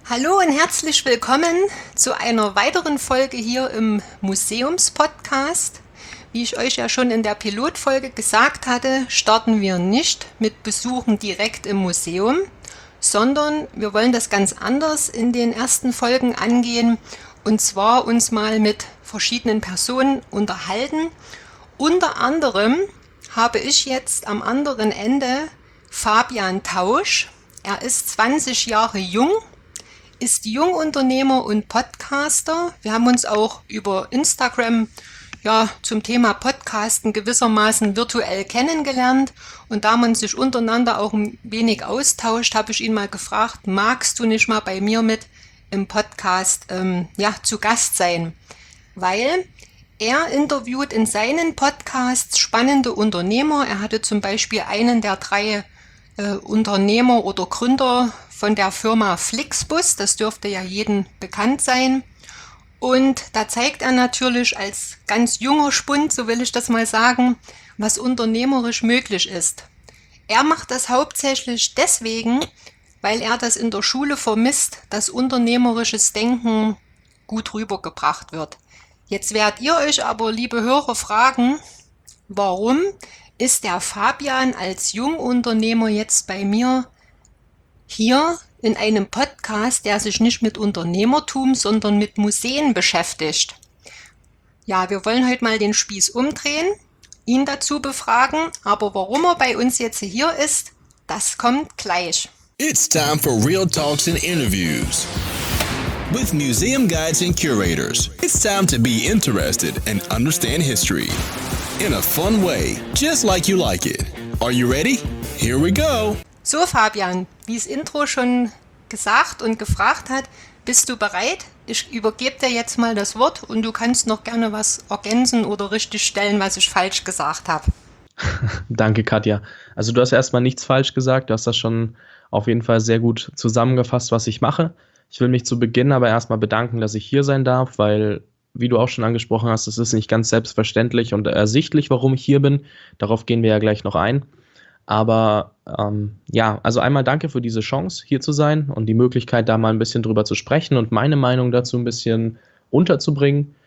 Hallo und herzlich willkommen zu einer weiteren Folge hier im Museumspodcast. Wie ich euch ja schon in der Pilotfolge gesagt hatte, starten wir nicht mit Besuchen direkt im Museum, sondern wir wollen das ganz anders in den ersten Folgen angehen und zwar uns mal mit verschiedenen Personen unterhalten. Unter anderem habe ich jetzt am anderen Ende Fabian Tausch. Er ist 20 Jahre jung, ist Jungunternehmer und Podcaster. Wir haben uns auch über Instagram zum Thema Podcasten gewissermaßen virtuell kennengelernt. Und da man sich untereinander auch ein wenig austauscht, habe ich ihn mal gefragt, magst du nicht mal bei mir mit im Podcast zu Gast sein? Weil er interviewt in seinen Podcasts spannende Unternehmer. Er hatte zum Beispiel einen der 3 Unternehmer oder Gründer von der Firma Flixbus, das dürfte ja jedem bekannt sein. Und da zeigt er natürlich als ganz junger Spund, so will ich das mal sagen, was unternehmerisch möglich ist. Er macht das hauptsächlich deswegen, weil er das in der Schule vermisst, dass unternehmerisches Denken gut rübergebracht wird. Jetzt werdet ihr euch aber, liebe Hörer, fragen, warum ist der Fabian als Jungunternehmer jetzt bei mir hier in einem Podcast, der sich nicht mit Unternehmertum, sondern mit Museen beschäftigt? Ja, wir wollen heute mal den Spieß umdrehen, ihn dazu befragen, aber warum er bei uns jetzt hier ist, das kommt gleich. It's time for Real Talks and Interviews with museum guides and curators. It's time to be interested and understand history in a fun way, just like you like it. Are you ready? Here we go. So Fabian, wie das Intro schon gesagt und gefragt hat, bist du bereit? Ich übergebe dir jetzt mal das Wort und du kannst noch gerne was ergänzen oder richtigstellen, was ich falsch gesagt habe. Danke, Katja. Also du hast erstmal nichts falsch gesagt, du hast das schon auf jeden Fall sehr gut zusammengefasst, was ich mache. Ich will mich zu Beginn aber erstmal bedanken, dass ich hier sein darf, weil, wie du auch schon angesprochen hast, es ist nicht ganz selbstverständlich und ersichtlich, warum ich hier bin. Darauf gehen wir ja gleich noch ein. Aber also einmal danke für diese Chance, hier zu sein und die Möglichkeit, da mal ein bisschen drüber zu sprechen und meine Meinung dazu ein bisschen unterzubringen.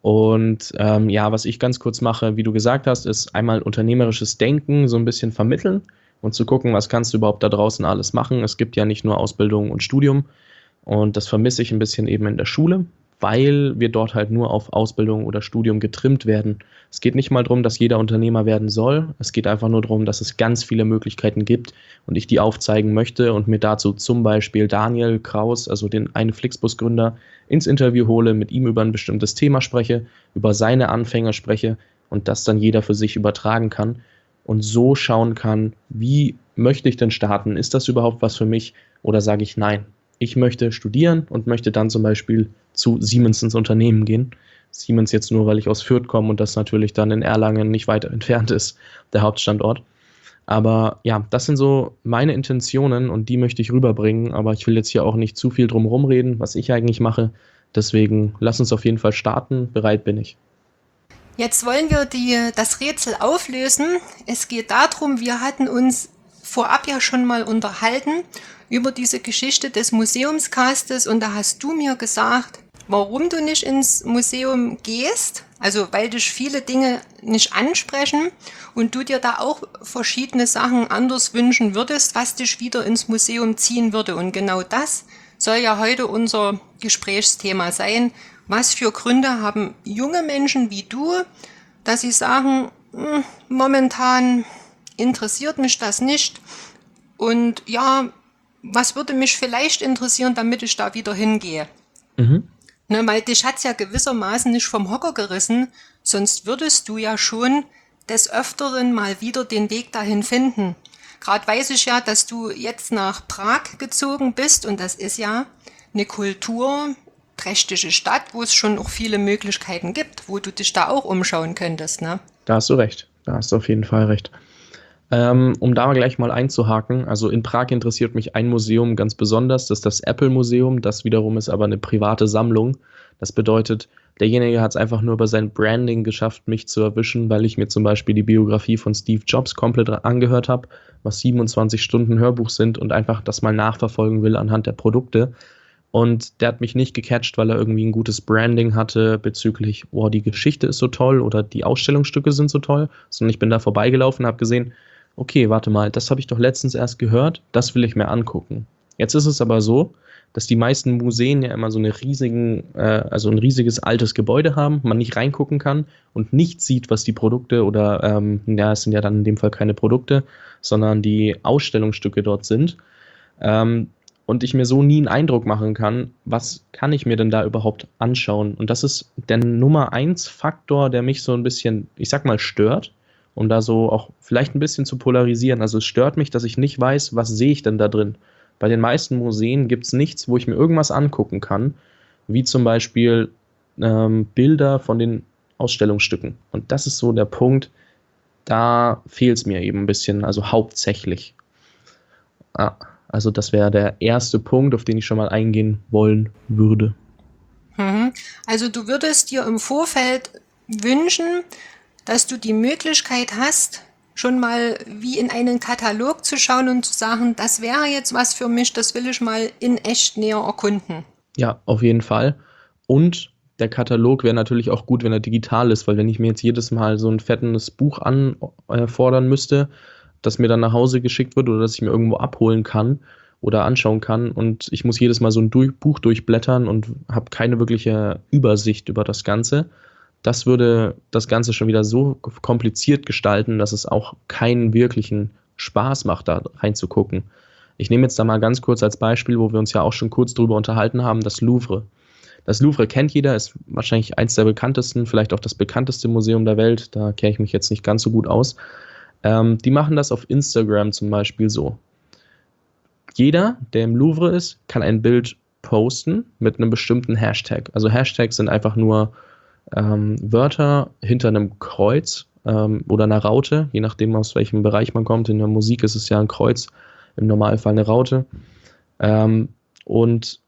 Und was ich ganz kurz mache, wie du gesagt hast, ist einmal unternehmerisches Denken so ein bisschen vermitteln und zu gucken, was kannst du überhaupt da draußen alles machen. Es gibt ja nicht nur Ausbildung und Studium und das vermisse ich ein bisschen eben in der Schule, weil wir dort halt nur auf Ausbildung oder Studium getrimmt werden. Es geht nicht mal darum, dass jeder Unternehmer werden soll. Es geht einfach nur darum, dass es ganz viele Möglichkeiten gibt und ich die aufzeigen möchte und mir dazu zum Beispiel Daniel Kraus, also den einen Flixbus-Gründer, ins Interview hole, mit ihm über ein bestimmtes Thema spreche, über seine Anfänger spreche und das dann jeder für sich übertragen kann und so schauen kann, wie möchte ich denn starten? Ist das überhaupt was für mich oder sage ich nein? Ich möchte studieren und möchte dann zum Beispiel zu Siemens ins Unternehmen gehen. Siemens jetzt nur, weil ich aus Fürth komme und das natürlich dann in Erlangen nicht weiter entfernt ist, der Hauptstandort. Aber ja, das sind so meine Intentionen und die möchte ich rüberbringen. Aber ich will jetzt hier auch nicht zu viel drum rumreden, was ich eigentlich mache. Deswegen lass uns auf jeden Fall starten. Bereit bin ich. Jetzt wollen wir das Rätsel auflösen. Es geht darum, wir hatten uns vorab ja schon mal unterhalten über diese Geschichte des Museumscastes und da hast du mir gesagt, warum du nicht ins Museum gehst, also weil dich viele Dinge nicht ansprechen und du dir da auch verschiedene Sachen anders wünschen würdest, was dich wieder ins Museum ziehen würde. Und genau das soll ja heute unser Gesprächsthema sein. Was für Gründe haben junge Menschen wie du, dass sie sagen, momentan interessiert mich das nicht und ja, was würde mich vielleicht interessieren, damit ich da wieder hingehe? Ne, weil dich hat's ja gewissermaßen nicht vom Hocker gerissen, sonst würdest du ja schon des Öfteren mal wieder den Weg dahin finden. Gerade weiß ich ja, dass du jetzt nach Prag gezogen bist und das ist ja eine kulturträchtige Stadt, wo es schon auch viele Möglichkeiten gibt, wo du dich da auch umschauen könntest, ne? Da hast du recht, da hast du auf jeden Fall recht. Um da gleich mal einzuhaken, also in Prag interessiert mich ein Museum ganz besonders, das ist das Apple-Museum, das wiederum ist aber eine private Sammlung. Das bedeutet, derjenige hat es einfach nur über sein Branding geschafft, mich zu erwischen, weil ich mir zum Beispiel die Biografie von Steve Jobs komplett angehört habe, was 27 Stunden Hörbuch sind und einfach das mal nachverfolgen will anhand der Produkte. Und der hat mich nicht gecatcht, weil er irgendwie ein gutes Branding hatte bezüglich, oh, die Geschichte ist so toll oder die Ausstellungsstücke sind so toll, sondern ich bin da vorbeigelaufen und habe gesehen, okay, warte mal, das habe ich doch letztens erst gehört, das will ich mir angucken. Jetzt ist es aber so, dass die meisten Museen ja immer so also ein riesiges altes Gebäude haben, man nicht reingucken kann und nicht sieht, was die Produkte oder, es sind ja dann in dem Fall keine Produkte, sondern die Ausstellungsstücke dort sind. Und ich mir so nie einen Eindruck machen kann, was kann ich mir denn da überhaupt anschauen? Und das ist der Nummer 1 Faktor, der mich so ein bisschen, ich sag mal, stört, um da so auch vielleicht ein bisschen zu polarisieren. Also es stört mich, dass ich nicht weiß, was sehe ich denn da drin. Bei den meisten Museen gibt es nichts, wo ich mir irgendwas angucken kann, wie zum Beispiel Bilder von den Ausstellungsstücken. Und das ist so der Punkt, da fehlt es mir eben ein bisschen, also hauptsächlich. Also das wäre der erste Punkt, auf den ich schon mal eingehen wollen würde. Also du würdest dir im Vorfeld wünschen, dass du die Möglichkeit hast, schon mal wie in einen Katalog zu schauen und zu sagen, das wäre jetzt was für mich, das will ich mal in echt näher erkunden. Ja, auf jeden Fall. Und der Katalog wäre natürlich auch gut, wenn er digital ist, weil wenn ich mir jetzt jedes Mal so ein fettes Buch anfordern müsste, das mir dann nach Hause geschickt wird oder das ich mir irgendwo abholen kann oder anschauen kann und ich muss jedes Mal so ein Buch durchblättern und habe keine wirkliche Übersicht über das Ganze. Das würde das Ganze schon wieder so kompliziert gestalten, dass es auch keinen wirklichen Spaß macht, da reinzugucken. Ich nehme jetzt da mal ganz kurz als Beispiel, wo wir uns ja auch schon kurz drüber unterhalten haben, das Louvre. Das Louvre kennt jeder, ist wahrscheinlich eins der bekanntesten, vielleicht auch das bekannteste Museum der Welt. Da kenne ich mich jetzt nicht ganz so gut aus. Die machen das auf Instagram zum Beispiel so. Jeder, der im Louvre ist, kann ein Bild posten mit einem bestimmten Hashtag. Also Hashtags sind einfach nur Wörter hinter einem Kreuz oder einer Raute, je nachdem aus welchem Bereich man kommt. In der Musik ist es ja ein Kreuz, im Normalfall eine Raute. Und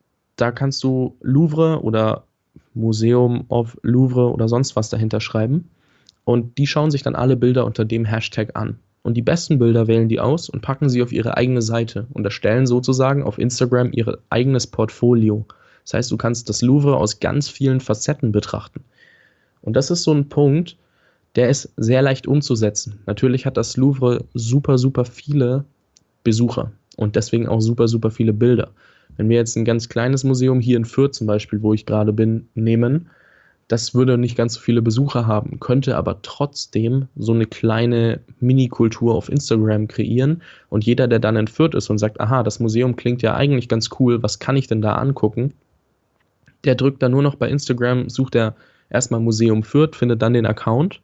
da kannst du Louvre oder Museum of Louvre oder sonst was dahinter schreiben. Und die schauen sich dann alle Bilder unter dem Hashtag an. Und die besten Bilder wählen die aus und packen sie auf ihre eigene Seite und erstellen sozusagen auf Instagram ihr eigenes Portfolio. Das heißt, du kannst das Louvre aus ganz vielen Facetten betrachten. Und das ist so ein Punkt, der ist sehr leicht umzusetzen. Natürlich hat das Louvre super, super viele Besucher und deswegen auch super, super viele Bilder. Wenn wir jetzt ein ganz kleines Museum hier in Fürth zum Beispiel, wo ich gerade bin, nehmen, das würde nicht ganz so viele Besucher haben, könnte aber trotzdem so eine kleine Mini-Kultur auf Instagram kreieren. Und jeder, der dann in Fürth ist und sagt, aha, das Museum klingt ja eigentlich ganz cool, was kann ich denn da angucken? Der drückt dann nur noch bei Instagram, sucht er erstmal Museum Fürth, findet dann den Account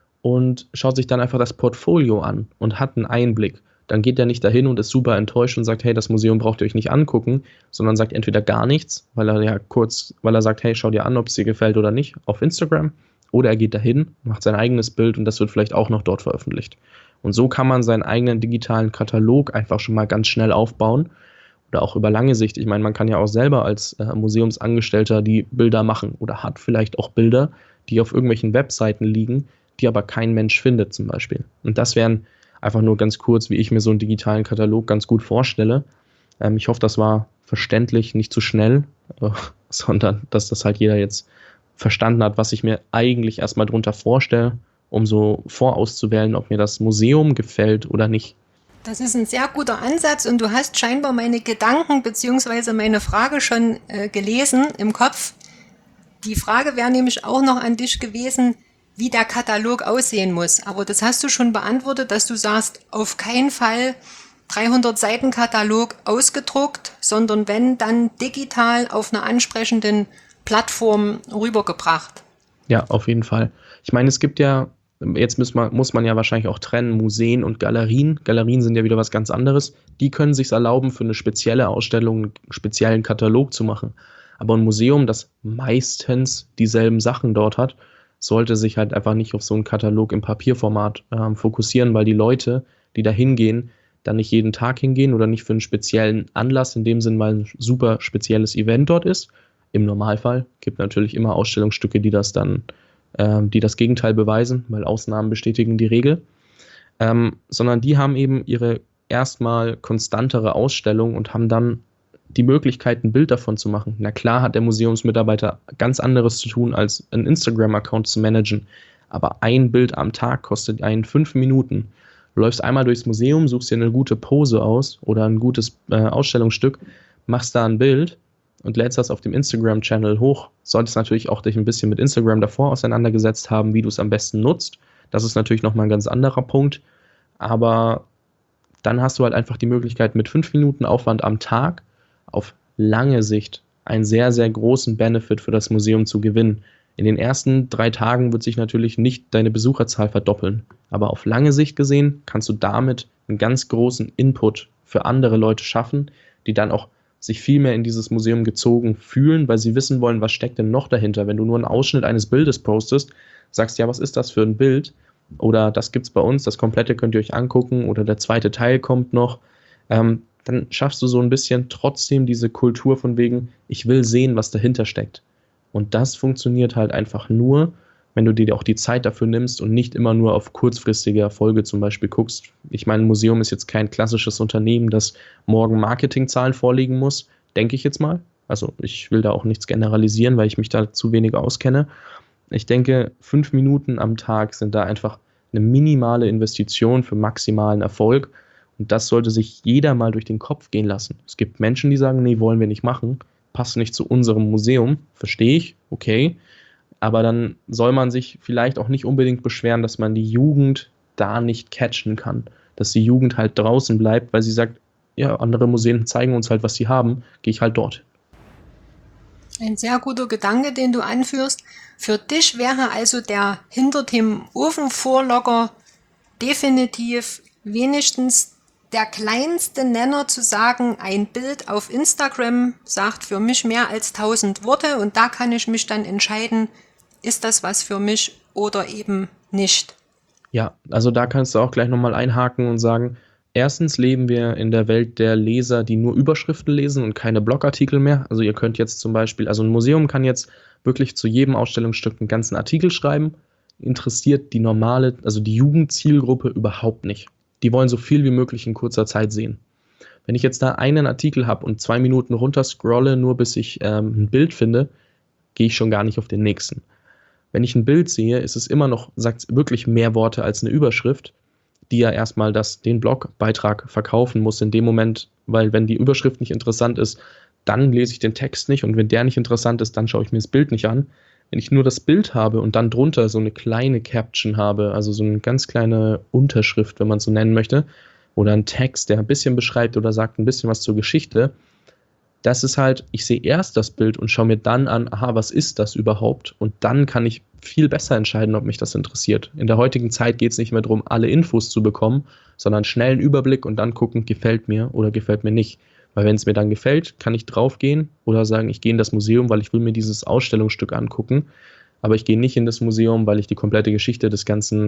und schaut sich dann einfach das Portfolio an und hat einen Einblick. Dann geht er nicht dahin und ist super enttäuscht und sagt, hey, das Museum braucht ihr euch nicht angucken, sondern sagt entweder gar nichts, weil er sagt, hey, schau dir an, ob es dir gefällt oder nicht, auf Instagram, oder er geht dahin, macht sein eigenes Bild und das wird vielleicht auch noch dort veröffentlicht. Und so kann man seinen eigenen digitalen Katalog einfach schon mal ganz schnell aufbauen oder auch über lange Sicht. Ich meine, man kann ja auch selber als Museumsangestellter die Bilder machen oder hat vielleicht auch Bilder, die auf irgendwelchen Webseiten liegen, die aber kein Mensch findet zum Beispiel. Und das wären einfach nur ganz kurz, wie ich mir so einen digitalen Katalog ganz gut vorstelle. Ich hoffe, das war verständlich, nicht zu schnell, sondern dass das halt jeder jetzt verstanden hat, was ich mir eigentlich erstmal drunter vorstelle, um so vorauszuwählen, ob mir das Museum gefällt oder nicht. Das ist ein sehr guter Ansatz und du hast scheinbar meine Gedanken bzw. meine Frage schon gelesen im Kopf. Die Frage wäre nämlich auch noch an dich gewesen, wie der Katalog aussehen muss. Aber das hast du schon beantwortet, dass du sagst, auf keinen Fall 300 Seiten Katalog ausgedruckt, sondern wenn, dann digital auf einer ansprechenden Plattform rübergebracht. Ja, auf jeden Fall. Ich meine, es gibt ja, jetzt muss man ja wahrscheinlich auch trennen, Museen und Galerien. Galerien sind ja wieder was ganz anderes. Die können sich erlauben, für eine spezielle Ausstellung einen speziellen Katalog zu machen. Aber ein Museum, das meistens dieselben Sachen dort hat, sollte sich halt einfach nicht auf so einen Katalog im Papierformat fokussieren, weil die Leute, die da hingehen, dann nicht jeden Tag hingehen oder nicht für einen speziellen Anlass, in dem Sinn, weil ein super spezielles Event dort ist. Im Normalfall gibt natürlich immer Ausstellungsstücke, die das Gegenteil beweisen, weil Ausnahmen bestätigen die Regel. Sondern die haben eben ihre erstmal konstantere Ausstellung und haben dann die Möglichkeit, ein Bild davon zu machen. Na klar hat der Museumsmitarbeiter ganz anderes zu tun, als einen Instagram-Account zu managen. Aber ein Bild am Tag kostet einen 5 Minuten. Du läufst einmal durchs Museum, suchst dir eine gute Pose aus oder ein gutes Ausstellungsstück, machst da ein Bild und lädst das auf dem Instagram-Channel hoch. Solltest natürlich auch dich ein bisschen mit Instagram davor auseinandergesetzt haben, wie du es am besten nutzt. Das ist natürlich nochmal ein ganz anderer Punkt. Aber dann hast du halt einfach die Möglichkeit, mit 5 Minuten Aufwand am Tag auf lange Sicht einen sehr, sehr großen Benefit für das Museum zu gewinnen. In den ersten 3 Tagen wird sich natürlich nicht deine Besucherzahl verdoppeln, aber auf lange Sicht gesehen kannst du damit einen ganz großen Input für andere Leute schaffen, die dann auch sich viel mehr in dieses Museum gezogen fühlen, weil sie wissen wollen, was steckt denn noch dahinter. Wenn du nur einen Ausschnitt eines Bildes postest, sagst, ja, was ist das für ein Bild? Oder das gibt's bei uns, das komplette könnt ihr euch angucken oder der zweite Teil kommt noch, dann schaffst du so ein bisschen trotzdem diese Kultur von wegen, ich will sehen, was dahinter steckt. Und das funktioniert halt einfach nur, wenn du dir auch die Zeit dafür nimmst und nicht immer nur auf kurzfristige Erfolge zum Beispiel guckst. Ich meine, ein Museum ist jetzt kein klassisches Unternehmen, das morgen Marketingzahlen vorlegen muss, denke ich jetzt mal. Also ich will da auch nichts generalisieren, weil ich mich da zu wenig auskenne. Ich denke, 5 Minuten am Tag sind da einfach eine minimale Investition für maximalen Erfolg. Und das sollte sich jeder mal durch den Kopf gehen lassen. Es gibt Menschen, die sagen, nee, wollen wir nicht machen, passt nicht zu unserem Museum, verstehe ich, okay. Aber dann soll man sich vielleicht auch nicht unbedingt beschweren, dass man die Jugend da nicht catchen kann. Dass die Jugend halt draußen bleibt, weil sie sagt, ja, andere Museen zeigen uns halt, was sie haben, gehe ich halt dort. Ein sehr guter Gedanke, den du anführst. Für dich wäre also der hinter dem Ofenvorlocker definitiv wenigstens der kleinste Nenner zu sagen, ein Bild auf Instagram sagt für mich mehr als 1000 Worte und da kann ich mich dann entscheiden, ist das was für mich oder eben nicht. Ja, also da kannst du auch gleich nochmal einhaken und sagen, erstens leben wir in der Welt der Leser, die nur Überschriften lesen und keine Blogartikel mehr. Also ihr könnt jetzt zum Beispiel, also ein Museum kann jetzt wirklich zu jedem Ausstellungsstück einen ganzen Artikel schreiben, interessiert die normale, also die Jugendzielgruppe überhaupt nicht. Die wollen so viel wie möglich in kurzer Zeit sehen. Wenn ich jetzt da einen Artikel habe und 2 Minuten runter scrolle, nur bis ich ein Bild finde, gehe ich schon gar nicht auf den nächsten. Wenn ich ein Bild sehe, ist es immer noch, sagt es wirklich mehr Worte als eine Überschrift, die ja erstmal den Blogbeitrag verkaufen muss in dem Moment, weil wenn die Überschrift nicht interessant ist, dann lese ich den Text nicht und wenn der nicht interessant ist, dann schaue ich mir das Bild nicht an. Wenn ich nur das Bild habe und dann drunter so eine kleine Caption habe, also so eine ganz kleine Unterschrift, wenn man es so nennen möchte, oder ein Text, der ein bisschen beschreibt oder sagt ein bisschen was zur Geschichte, das ist halt, ich sehe erst das Bild und schaue mir dann an, aha, was ist das überhaupt? Und dann kann ich viel besser entscheiden, ob mich das interessiert. In der heutigen Zeit geht es nicht mehr darum, alle Infos zu bekommen, sondern schnell einen Überblick und dann gucken, gefällt mir oder gefällt mir nicht. Weil wenn es mir dann gefällt, kann ich draufgehen oder sagen, ich gehe in das Museum, weil ich will mir dieses Ausstellungsstück angucken. Aber ich gehe nicht in das Museum, weil ich die komplette Geschichte der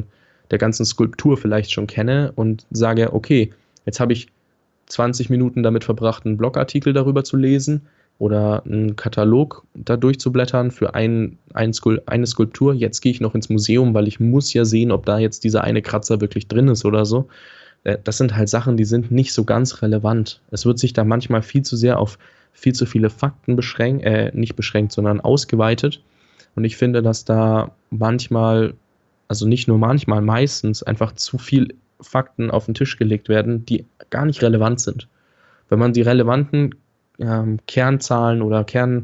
ganzen Skulptur vielleicht schon kenne und sage, okay, jetzt habe ich 20 Minuten damit verbracht, einen Blogartikel darüber zu lesen oder einen Katalog da durchzublättern für eine Skulptur. Jetzt gehe ich noch ins Museum, weil ich muss ja sehen, ob da jetzt dieser eine Kratzer wirklich drin ist oder so. Das sind halt Sachen, die sind nicht so ganz relevant. Es wird sich da manchmal viel zu sehr auf viel zu viele Fakten nicht beschränkt, sondern ausgeweitet. Und ich finde, dass da manchmal, also nicht nur manchmal, meistens einfach zu viel Fakten auf den Tisch gelegt werden, die gar nicht relevant sind. Wenn man die relevanten Kernzahlen oder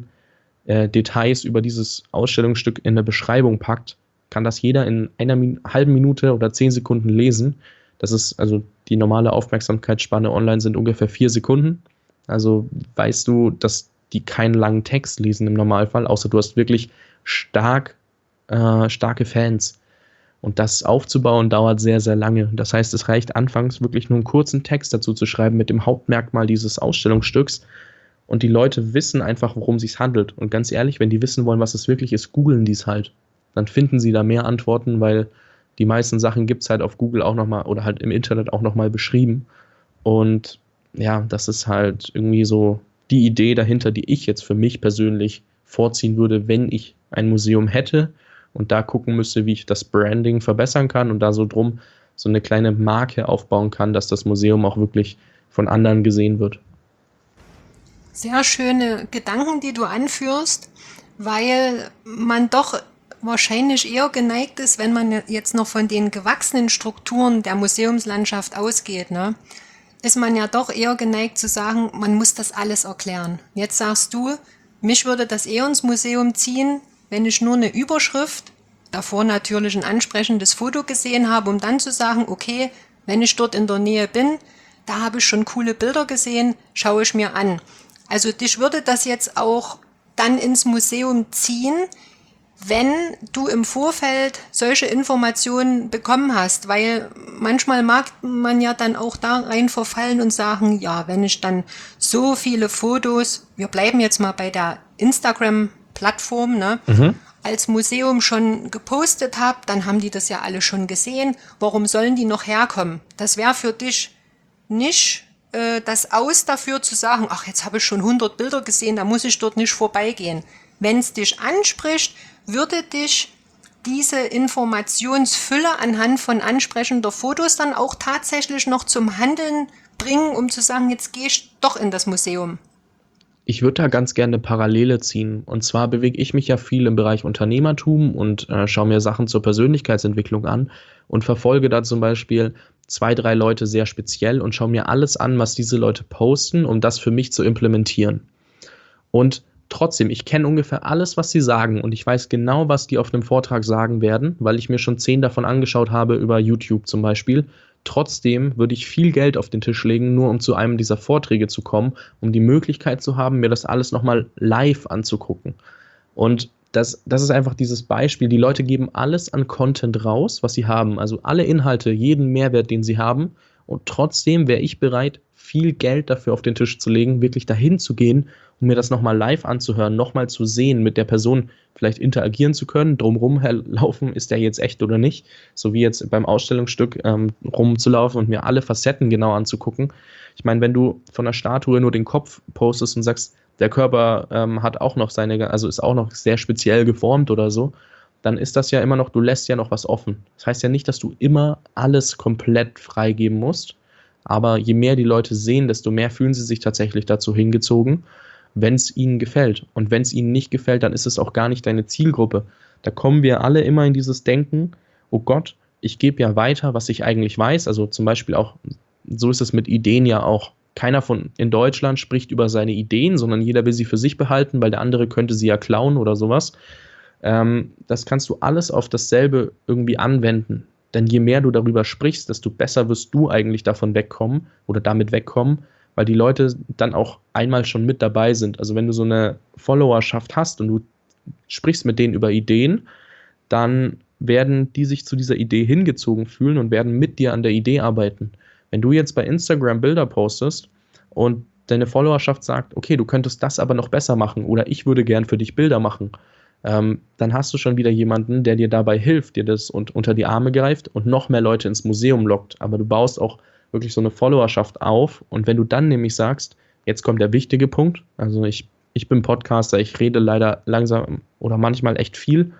Kerndetails über dieses Ausstellungsstück in der Beschreibung packt, kann das jeder in einer halben Minute oder 10 Sekunden lesen. Das ist, also die normale Aufmerksamkeitsspanne online sind ungefähr 4 Sekunden. Also weißt du, dass die keinen langen Text lesen im Normalfall, außer du hast wirklich starke Fans. Und das aufzubauen dauert sehr, sehr lange. Das heißt, es reicht anfangs wirklich nur einen kurzen Text dazu zu schreiben mit dem Hauptmerkmal dieses Ausstellungsstücks. Und die Leute wissen einfach, worum es sich handelt. Und ganz ehrlich, wenn die wissen wollen, was es wirklich ist, googeln die es halt. Dann finden sie da mehr Antworten, weil die meisten Sachen gibt es halt auf Google auch nochmal oder halt im Internet auch nochmal beschrieben. Und ja, das ist halt irgendwie so die Idee dahinter, die ich jetzt für mich persönlich vorziehen würde, wenn ich ein Museum hätte und da gucken müsste, wie ich das Branding verbessern kann und da so drum so eine kleine Marke aufbauen kann, dass das Museum auch wirklich von anderen gesehen wird. Sehr schöne Gedanken, die du anführst, weil man doch wahrscheinlich eher geneigt ist, wenn man jetzt noch von den gewachsenen Strukturen der Museumslandschaft ausgeht, ne, ist man ja doch eher geneigt zu sagen, man muss das alles erklären. Jetzt sagst du, mich würde das eher ins Museum ziehen, wenn ich nur eine Überschrift, davor natürlich ein ansprechendes Foto gesehen habe, um dann zu sagen, okay, wenn ich dort in der Nähe bin, da habe ich schon coole Bilder gesehen, schaue ich mir an. Also dich würde das jetzt auch dann ins Museum ziehen, wenn du im Vorfeld solche Informationen bekommen hast, weil manchmal mag man ja dann auch da rein verfallen und sagen, ja, wenn ich dann so viele Fotos, wir bleiben jetzt mal bei der Instagram-Plattform, ne, als Museum schon gepostet habe, dann haben die das ja alle schon gesehen, warum sollen die noch herkommen? Das wäre für dich nicht das Aus dafür zu sagen, ach, jetzt habe ich schon 100 Bilder gesehen, da muss ich dort nicht vorbeigehen. Wenn es dich anspricht, würde dich diese Informationsfülle anhand von ansprechender Fotos dann auch tatsächlich noch zum Handeln bringen, um zu sagen, jetzt gehe ich doch in das Museum? Ich würde da ganz gerne eine Parallele ziehen. Und zwar bewege ich mich ja viel im Bereich Unternehmertum und schaue mir Sachen zur Persönlichkeitsentwicklung an und verfolge da zum Beispiel 2, 3 Leute sehr speziell und schaue mir alles an, was diese Leute posten, um das für mich zu implementieren. Und trotzdem, ich kenne ungefähr alles, was sie sagen und ich weiß genau, was die auf einem Vortrag sagen werden, weil ich mir schon 10 davon angeschaut habe über YouTube zum Beispiel. Trotzdem würde ich viel Geld auf den Tisch legen, nur um zu einem dieser Vorträge zu kommen, um die Möglichkeit zu haben, mir das alles nochmal live anzugucken. Und das ist einfach dieses Beispiel. Die Leute geben alles an Content raus, was sie haben. Also alle Inhalte, jeden Mehrwert, den sie haben. Und trotzdem wäre ich bereit, viel Geld dafür auf den Tisch zu legen, wirklich dahin zu gehen, um mir das nochmal live anzuhören, nochmal zu sehen, mit der Person vielleicht interagieren zu können, drumherum laufen, ist der jetzt echt oder nicht, so wie jetzt beim Ausstellungsstück rumzulaufen und mir alle Facetten genau anzugucken. Ich meine, wenn du von der Statue nur den Kopf postest und sagst, der Körper hat auch noch also ist auch noch sehr speziell geformt oder so, dann ist das ja immer noch, du lässt ja noch was offen. Das heißt ja nicht, dass du immer alles komplett freigeben musst, aber je mehr die Leute sehen, desto mehr fühlen sie sich tatsächlich dazu hingezogen, wenn es ihnen gefällt. Und wenn es ihnen nicht gefällt, dann ist es auch gar nicht deine Zielgruppe. Da kommen wir alle immer in dieses Denken, oh Gott, ich gebe ja weiter, was ich eigentlich weiß. Also zum Beispiel auch, so ist es mit Ideen ja auch. Keiner in Deutschland spricht über seine Ideen, sondern jeder will sie für sich behalten, weil der andere könnte sie ja klauen oder sowas. Das kannst du alles auf dasselbe irgendwie anwenden. Denn je mehr du darüber sprichst, desto besser wirst du eigentlich davon wegkommen oder damit wegkommen, weil die Leute dann auch einmal schon mit dabei sind. Also wenn du so eine Followerschaft hast und du sprichst mit denen über Ideen, dann werden die sich zu dieser Idee hingezogen fühlen und werden mit dir an der Idee arbeiten. Wenn du jetzt bei Instagram Bilder postest und deine Followerschaft sagt, okay, du könntest das aber noch besser machen oder ich würde gern für dich Bilder machen, dann hast du schon wieder jemanden, der dir dabei hilft, dir das unter die Arme greift und noch mehr Leute ins Museum lockt. Aber du baust auch wirklich so eine Followerschaft auf und wenn du dann nämlich sagst, jetzt kommt der wichtige Punkt, also ich bin Podcaster, ich rede leider langsam oder manchmal echt viel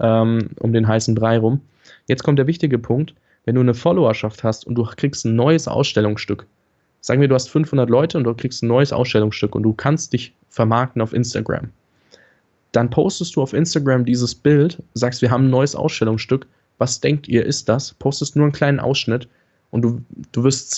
um den heißen Brei rum. Jetzt kommt der wichtige Punkt, wenn du eine Followerschaft hast und du kriegst ein neues Ausstellungsstück, sagen wir, du hast 500 Leute und du kriegst ein neues Ausstellungsstück und du kannst dich vermarkten auf Instagram, dann postest du auf Instagram dieses Bild, sagst, wir haben ein neues Ausstellungsstück, was denkt ihr, ist das? Postest nur einen kleinen Ausschnitt und du wirst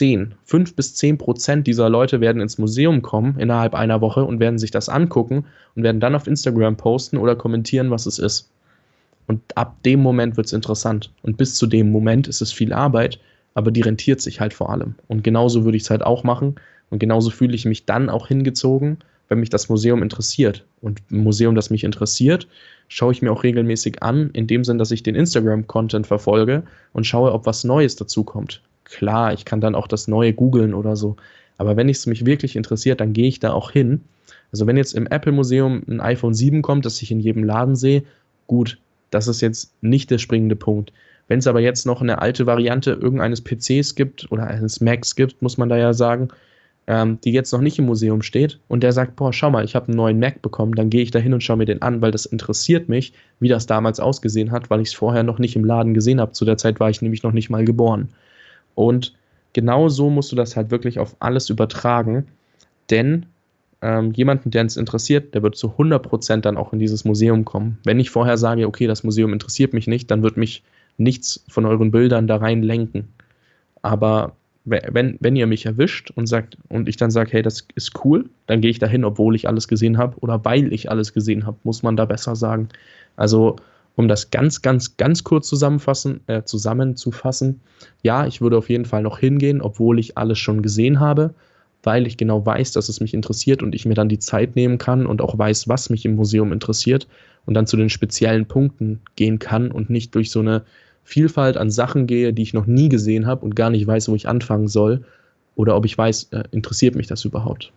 5-10% dieser Leute werden ins Museum kommen innerhalb einer Woche und werden sich das angucken und werden dann auf Instagram posten oder kommentieren, was es ist. Und ab dem Moment wird es interessant. Und bis zu dem Moment ist es viel Arbeit, aber die rentiert sich halt vor allem. Und genauso würde ich es halt auch machen. Und genauso fühle ich mich dann auch hingezogen, wenn mich das Museum interessiert. Und ein Museum, das mich interessiert, schaue ich mir auch regelmäßig an, in dem Sinn, dass ich den Instagram-Content verfolge und schaue, ob was Neues dazukommt. Klar, ich kann dann auch das Neue googeln oder so. Aber wenn es mich wirklich interessiert, dann gehe ich da auch hin. Also wenn jetzt im Apple-Museum ein iPhone 7 kommt, das ich in jedem Laden sehe, gut, das ist jetzt nicht der springende Punkt. Wenn es aber jetzt noch eine alte Variante irgendeines PCs gibt oder eines Macs gibt, muss man da ja sagen, die jetzt noch nicht im Museum steht und der sagt, boah, schau mal, ich habe einen neuen Mac bekommen, dann gehe ich da hin und schaue mir den an, weil das interessiert mich, wie das damals ausgesehen hat, weil ich es vorher noch nicht im Laden gesehen habe. Zu der Zeit war ich nämlich noch nicht mal geboren. Und genau so musst du das halt wirklich auf alles übertragen, denn jemanden, der es interessiert, der wird zu 100% dann auch in dieses Museum kommen. Wenn ich vorher sage, okay, das Museum interessiert mich nicht, dann wird mich nichts von euren Bildern da rein lenken. Aber wenn ihr mich erwischt und ich dann sage, hey, das ist cool, dann gehe ich dahin, obwohl ich alles gesehen habe oder weil ich alles gesehen habe, muss man da besser sagen. Also um das ganz, ganz, ganz kurz zusammenzufassen, ja, ich würde auf jeden Fall noch hingehen, obwohl ich alles schon gesehen habe, weil ich genau weiß, dass es mich interessiert und ich mir dann die Zeit nehmen kann und auch weiß, was mich im Museum interessiert und dann zu den speziellen Punkten gehen kann und nicht durch so eine Vielfalt an Sachen gehe, die ich noch nie gesehen habe und gar nicht weiß, wo ich anfangen soll oder ob ich weiß, interessiert mich das überhaupt.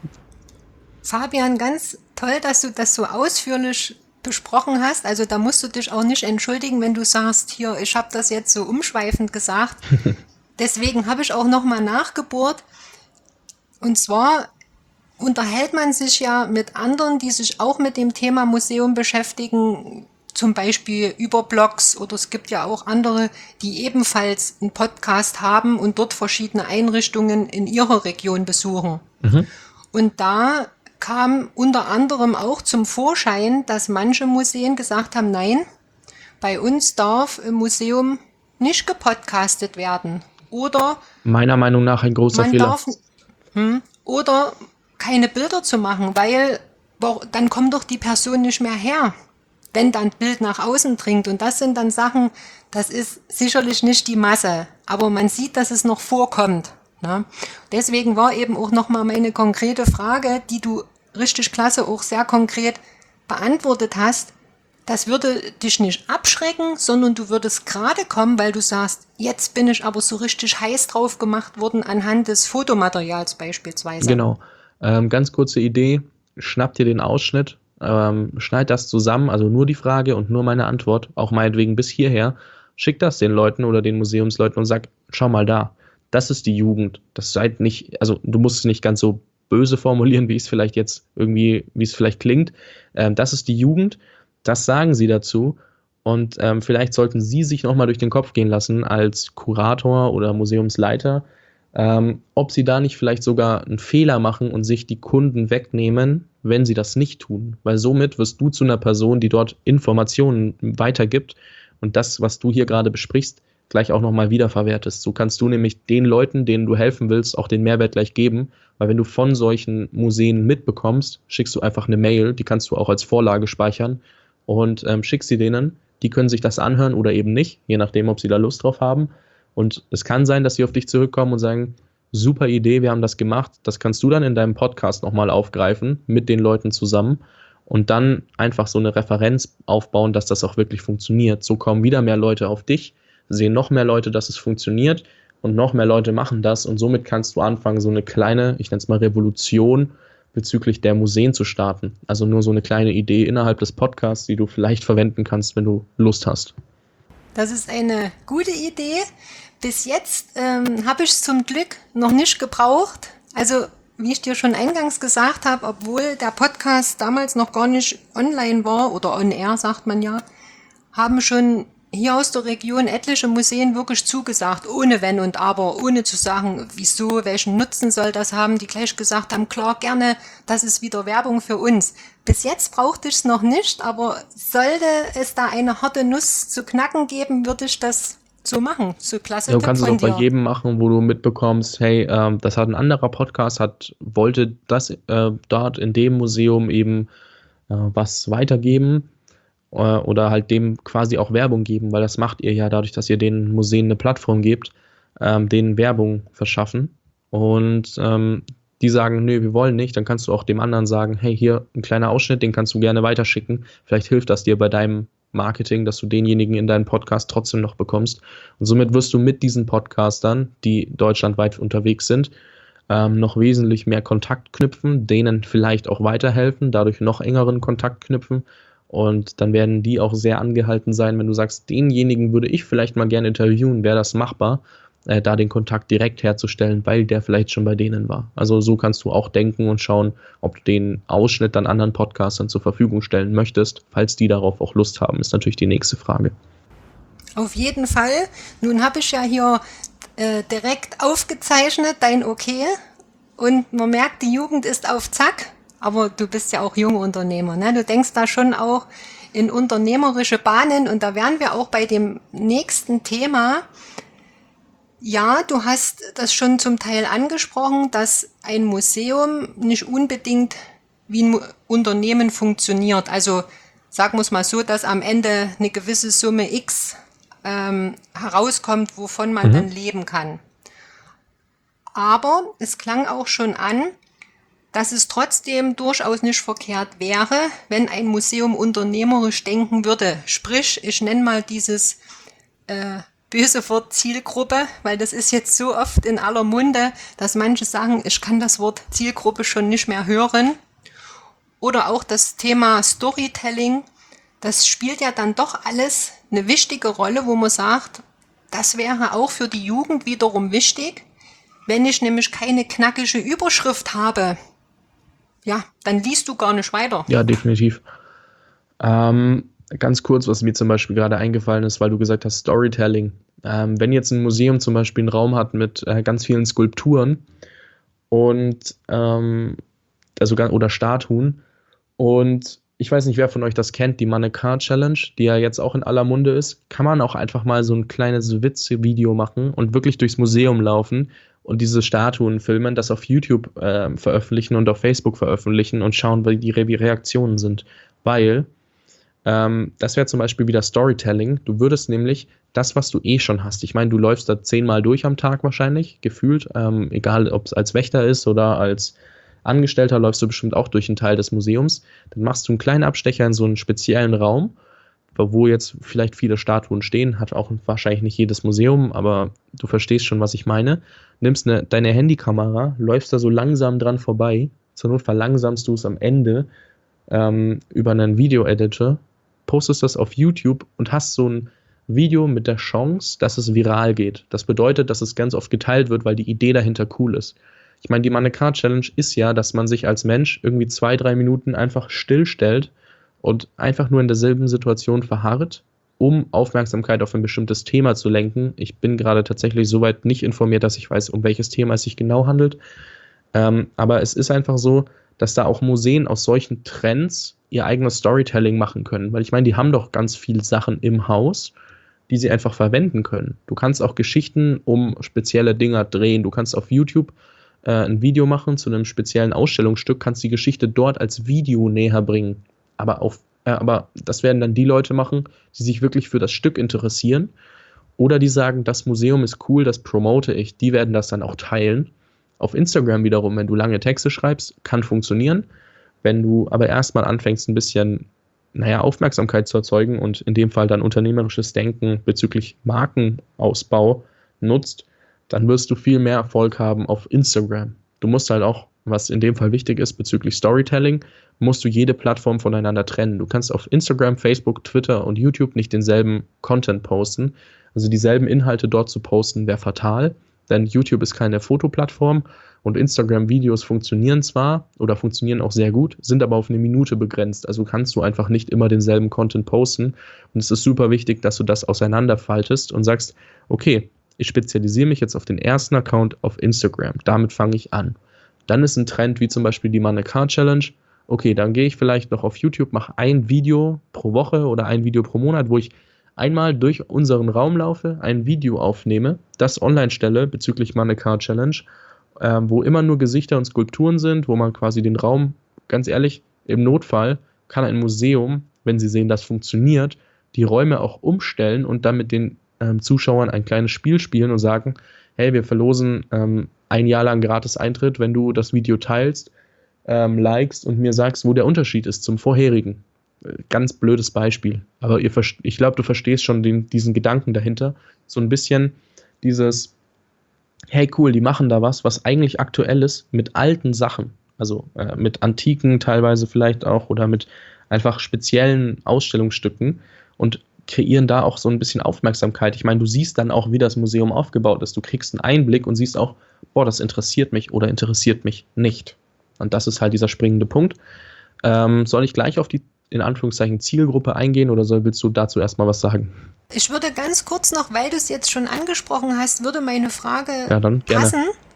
Fabian, ganz toll, dass du das so ausführlich besprochen hast. Also da musst du dich auch nicht entschuldigen, wenn du sagst, hier, ich habe das jetzt so umschweifend gesagt. Deswegen habe ich auch nochmal nachgebohrt. Und zwar unterhält man sich ja mit anderen, die sich auch mit dem Thema Museum beschäftigen, zum Beispiel über Blogs, oder es gibt ja auch andere, die ebenfalls einen Podcast haben und dort verschiedene Einrichtungen in ihrer Region besuchen. Mhm. Und da kam unter anderem auch zum Vorschein, dass manche Museen gesagt haben, nein, bei uns darf im Museum nicht gepodcastet werden. Oder meiner Meinung nach ein großer Fehler. Oder keine Bilder zu machen, weil dann kommt doch die Person nicht mehr her, wenn dann ein Bild nach außen dringt. Und das sind dann Sachen, das ist sicherlich nicht die Masse, aber man sieht, dass es noch vorkommt. Ne? Deswegen war eben auch nochmal meine konkrete Frage, die du richtig klasse auch sehr konkret beantwortet hast. Das würde dich nicht abschrecken, sondern du würdest gerade kommen, weil du sagst, jetzt bin ich aber so richtig heiß drauf gemacht worden anhand des Fotomaterials beispielsweise. Genau. Ganz kurze Idee, schnapp dir den Ausschnitt, schneid das zusammen, also nur die Frage und nur meine Antwort, auch meinetwegen bis hierher, schick das den Leuten oder den Museumsleuten und sag, schau mal da, das ist die Jugend. Das seid nicht, also du musst es nicht ganz so böse formulieren, wie es vielleicht klingt. Das ist die Jugend. Das sagen sie dazu und vielleicht sollten sie sich nochmal durch den Kopf gehen lassen als Kurator oder Museumsleiter, ob sie da nicht vielleicht sogar einen Fehler machen und sich die Kunden wegnehmen, wenn sie das nicht tun. Weil somit wirst du zu einer Person, die dort Informationen weitergibt und das, was du hier gerade besprichst, gleich auch nochmal wiederverwertest. So kannst du nämlich den Leuten, denen du helfen willst, auch den Mehrwert gleich geben, weil wenn du von solchen Museen mitbekommst, schickst du einfach eine Mail, die kannst du auch als Vorlage speichern und schickst sie denen, die können sich das anhören oder eben nicht, je nachdem, ob sie da Lust drauf haben. Und es kann sein, dass sie auf dich zurückkommen und sagen, super Idee, wir haben das gemacht, das kannst du dann in deinem Podcast nochmal aufgreifen, mit den Leuten zusammen und dann einfach so eine Referenz aufbauen, dass das auch wirklich funktioniert. So kommen wieder mehr Leute auf dich, sehen noch mehr Leute, dass es funktioniert und noch mehr Leute machen das und somit kannst du anfangen, so eine kleine, ich nenne es mal Revolution bezüglich der Museen zu starten. Also nur so eine kleine Idee innerhalb des Podcasts, die du vielleicht verwenden kannst, wenn du Lust hast. Das ist eine gute Idee. Bis jetzt habe ich es zum Glück noch nicht gebraucht. Also wie ich dir schon eingangs gesagt habe, obwohl der Podcast damals noch gar nicht online war oder on air, sagt man ja, haben schon hier aus der Region etliche Museen wirklich zugesagt, ohne Wenn und Aber, ohne zu sagen, wieso, welchen Nutzen soll das haben, die gleich gesagt haben, klar, gerne, das ist wieder Werbung für uns. Bis jetzt brauchte ich es noch nicht, aber sollte es da eine harte Nuss zu knacken geben, würde ich das so machen. So klasse. Ja, du kannst es auch bei jedem machen, wo du mitbekommst, hey, das hat ein anderer Podcast, wollte das dort in dem Museum eben was weitergeben. Oder halt dem quasi auch Werbung geben, weil das macht ihr ja dadurch, dass ihr den Museen eine Plattform gebt, denen Werbung verschaffen und die sagen, nö, wir wollen nicht, dann kannst du auch dem anderen sagen, hey, hier ein kleiner Ausschnitt, den kannst du gerne weiterschicken, vielleicht hilft das dir bei deinem Marketing, dass du denjenigen in deinen Podcast trotzdem noch bekommst und somit wirst du mit diesen Podcastern, die deutschlandweit unterwegs sind, noch wesentlich mehr Kontakt knüpfen, denen vielleicht auch weiterhelfen, dadurch noch engeren Kontakt knüpfen. Und dann werden die auch sehr angehalten sein, wenn du sagst, denjenigen würde ich vielleicht mal gerne interviewen, wäre das machbar, da den Kontakt direkt herzustellen, weil der vielleicht schon bei denen war. Also so kannst du auch denken und schauen, ob du den Ausschnitt dann anderen Podcastern zur Verfügung stellen möchtest, falls die darauf auch Lust haben, ist natürlich die nächste Frage. Auf jeden Fall. Nun habe ich ja hier direkt aufgezeichnet, dein Okay. Und man merkt, die Jugend ist auf Zack. aber du bist ja auch Jungunternehmer, ne? Du denkst da schon auch in unternehmerische Bahnen und da wären wir auch bei dem nächsten Thema. Ja, du hast das schon zum Teil angesprochen, dass ein Museum nicht unbedingt wie ein Unternehmen funktioniert. Also sagen wir es mal so, dass am Ende eine gewisse Summe X herauskommt, wovon man dann leben kann. Aber es klang auch schon an, dass es trotzdem durchaus nicht verkehrt wäre, wenn ein Museum unternehmerisch denken würde. Sprich, ich nenne mal dieses böse Wort Zielgruppe, weil das ist jetzt so oft in aller Munde, dass manche sagen, ich kann das Wort Zielgruppe schon nicht mehr hören. Oder auch das Thema Storytelling, das spielt ja dann doch alles eine wichtige Rolle, wo man sagt, das wäre auch für die Jugend wiederum wichtig. Wenn ich nämlich keine knackige Überschrift habe, ja, dann liest du gar nicht weiter. Ja, definitiv. Ganz kurz, was mir zum Beispiel gerade eingefallen ist, weil du gesagt hast, Storytelling. Wenn jetzt ein Museum zum Beispiel einen Raum hat mit ganz vielen Skulpturen und oder Statuen und ich weiß nicht, wer von euch das kennt, die Mannequin Challenge, die ja jetzt auch in aller Munde ist, kann man auch einfach mal so ein kleines Witze-Video machen und wirklich durchs Museum laufen und diese Statuen filmen, das auf YouTube veröffentlichen und auf Facebook veröffentlichen und schauen, wie die Reaktionen sind. Weil das wäre zum Beispiel wieder Storytelling. Du würdest nämlich das, was du eh schon hast, ich meine, du läufst da 10-mal durch am Tag wahrscheinlich, gefühlt, egal ob es als Wächter ist oder als Angestellter, läufst du bestimmt auch durch einen Teil des Museums. Dann machst du einen kleinen Abstecher in so einen speziellen Raum, wo jetzt vielleicht viele Statuen stehen, hat auch wahrscheinlich nicht jedes Museum, aber du verstehst schon, was ich meine. Nimmst deine Handykamera, läufst da so langsam dran vorbei, zur Not verlangsamst du es am Ende über einen Video-Editor, postest das auf YouTube und hast so ein Video mit der Chance, dass es viral geht. Das bedeutet, dass es ganz oft geteilt wird, weil die Idee dahinter cool ist. Ich meine, die Mannequin Challenge ist ja, dass man sich als Mensch irgendwie 2-3 Minuten einfach stillstellt und einfach nur in derselben Situation verharrt, um Aufmerksamkeit auf ein bestimmtes Thema zu lenken. Ich bin gerade tatsächlich soweit nicht informiert, dass ich weiß, um welches Thema es sich genau handelt. Aber es ist einfach so, dass da auch Museen aus solchen Trends ihr eigenes Storytelling machen können. Weil ich meine, die haben doch ganz viele Sachen im Haus, die sie einfach verwenden können. Du kannst auch Geschichten um spezielle Dinger drehen. Du kannst auf YouTube ein Video machen zu einem speziellen Ausstellungsstück, kannst die Geschichte dort als Video näher bringen. Aber das werden dann die Leute machen, die sich wirklich für das Stück interessieren oder die sagen, das Museum ist cool, das promote ich. Die werden das dann auch teilen. Auf Instagram wiederum, wenn du lange Texte schreibst, kann funktionieren. Wenn du aber erstmal anfängst, ein bisschen Aufmerksamkeit zu erzeugen und in dem Fall dann unternehmerisches Denken bezüglich Markenausbau nutzt, dann wirst du viel mehr Erfolg haben auf Instagram. Du musst halt auch, was in dem Fall wichtig ist bezüglich Storytelling, musst du jede Plattform voneinander trennen. Du kannst auf Instagram, Facebook, Twitter und YouTube nicht denselben Content posten. Also dieselben Inhalte dort zu posten, wäre fatal, denn YouTube ist keine Fotoplattform und Instagram-Videos funktionieren zwar oder funktionieren auch sehr gut, sind aber auf eine Minute begrenzt. Also kannst du einfach nicht immer denselben Content posten und es ist super wichtig, dass du das auseinanderfaltest und sagst, okay, ich spezialisiere mich jetzt auf den ersten Account auf Instagram. Damit fange ich an. Dann ist ein Trend wie zum Beispiel die Mannequin Challenge. Okay, dann gehe ich vielleicht noch auf YouTube, mache ein Video pro Woche oder ein Video pro Monat, wo ich einmal durch unseren Raum laufe, ein Video aufnehme, das online stelle bezüglich Mannequin Challenge, wo immer nur Gesichter und Skulpturen sind, wo man quasi den Raum, ganz ehrlich, im Notfall kann ein Museum, wenn sie sehen, das funktioniert, die Räume auch umstellen und dann mit den Zuschauern ein kleines Spiel spielen und sagen, hey, wir verlosen ein Jahr lang gratis Eintritt, wenn du das Video teilst, likest und mir sagst, wo der Unterschied ist zum vorherigen. Ganz blödes Beispiel, aber ich glaube, du verstehst schon diesen Gedanken dahinter. So ein bisschen dieses, hey cool, die machen da was eigentlich aktuell ist, mit alten Sachen, also mit antiken teilweise vielleicht auch oder mit einfach speziellen Ausstellungsstücken und kreieren da auch so ein bisschen Aufmerksamkeit. Ich meine, du siehst dann auch, wie das Museum aufgebaut ist. Du kriegst einen Einblick und siehst auch, das interessiert mich oder interessiert mich nicht. Und das ist halt dieser springende Punkt. Soll ich gleich auf die, in Anführungszeichen, Zielgruppe eingehen oder willst du dazu erstmal was sagen? Ich würde ganz kurz noch, weil du es jetzt schon angesprochen hast, würde meine Frage dann passen. gerne.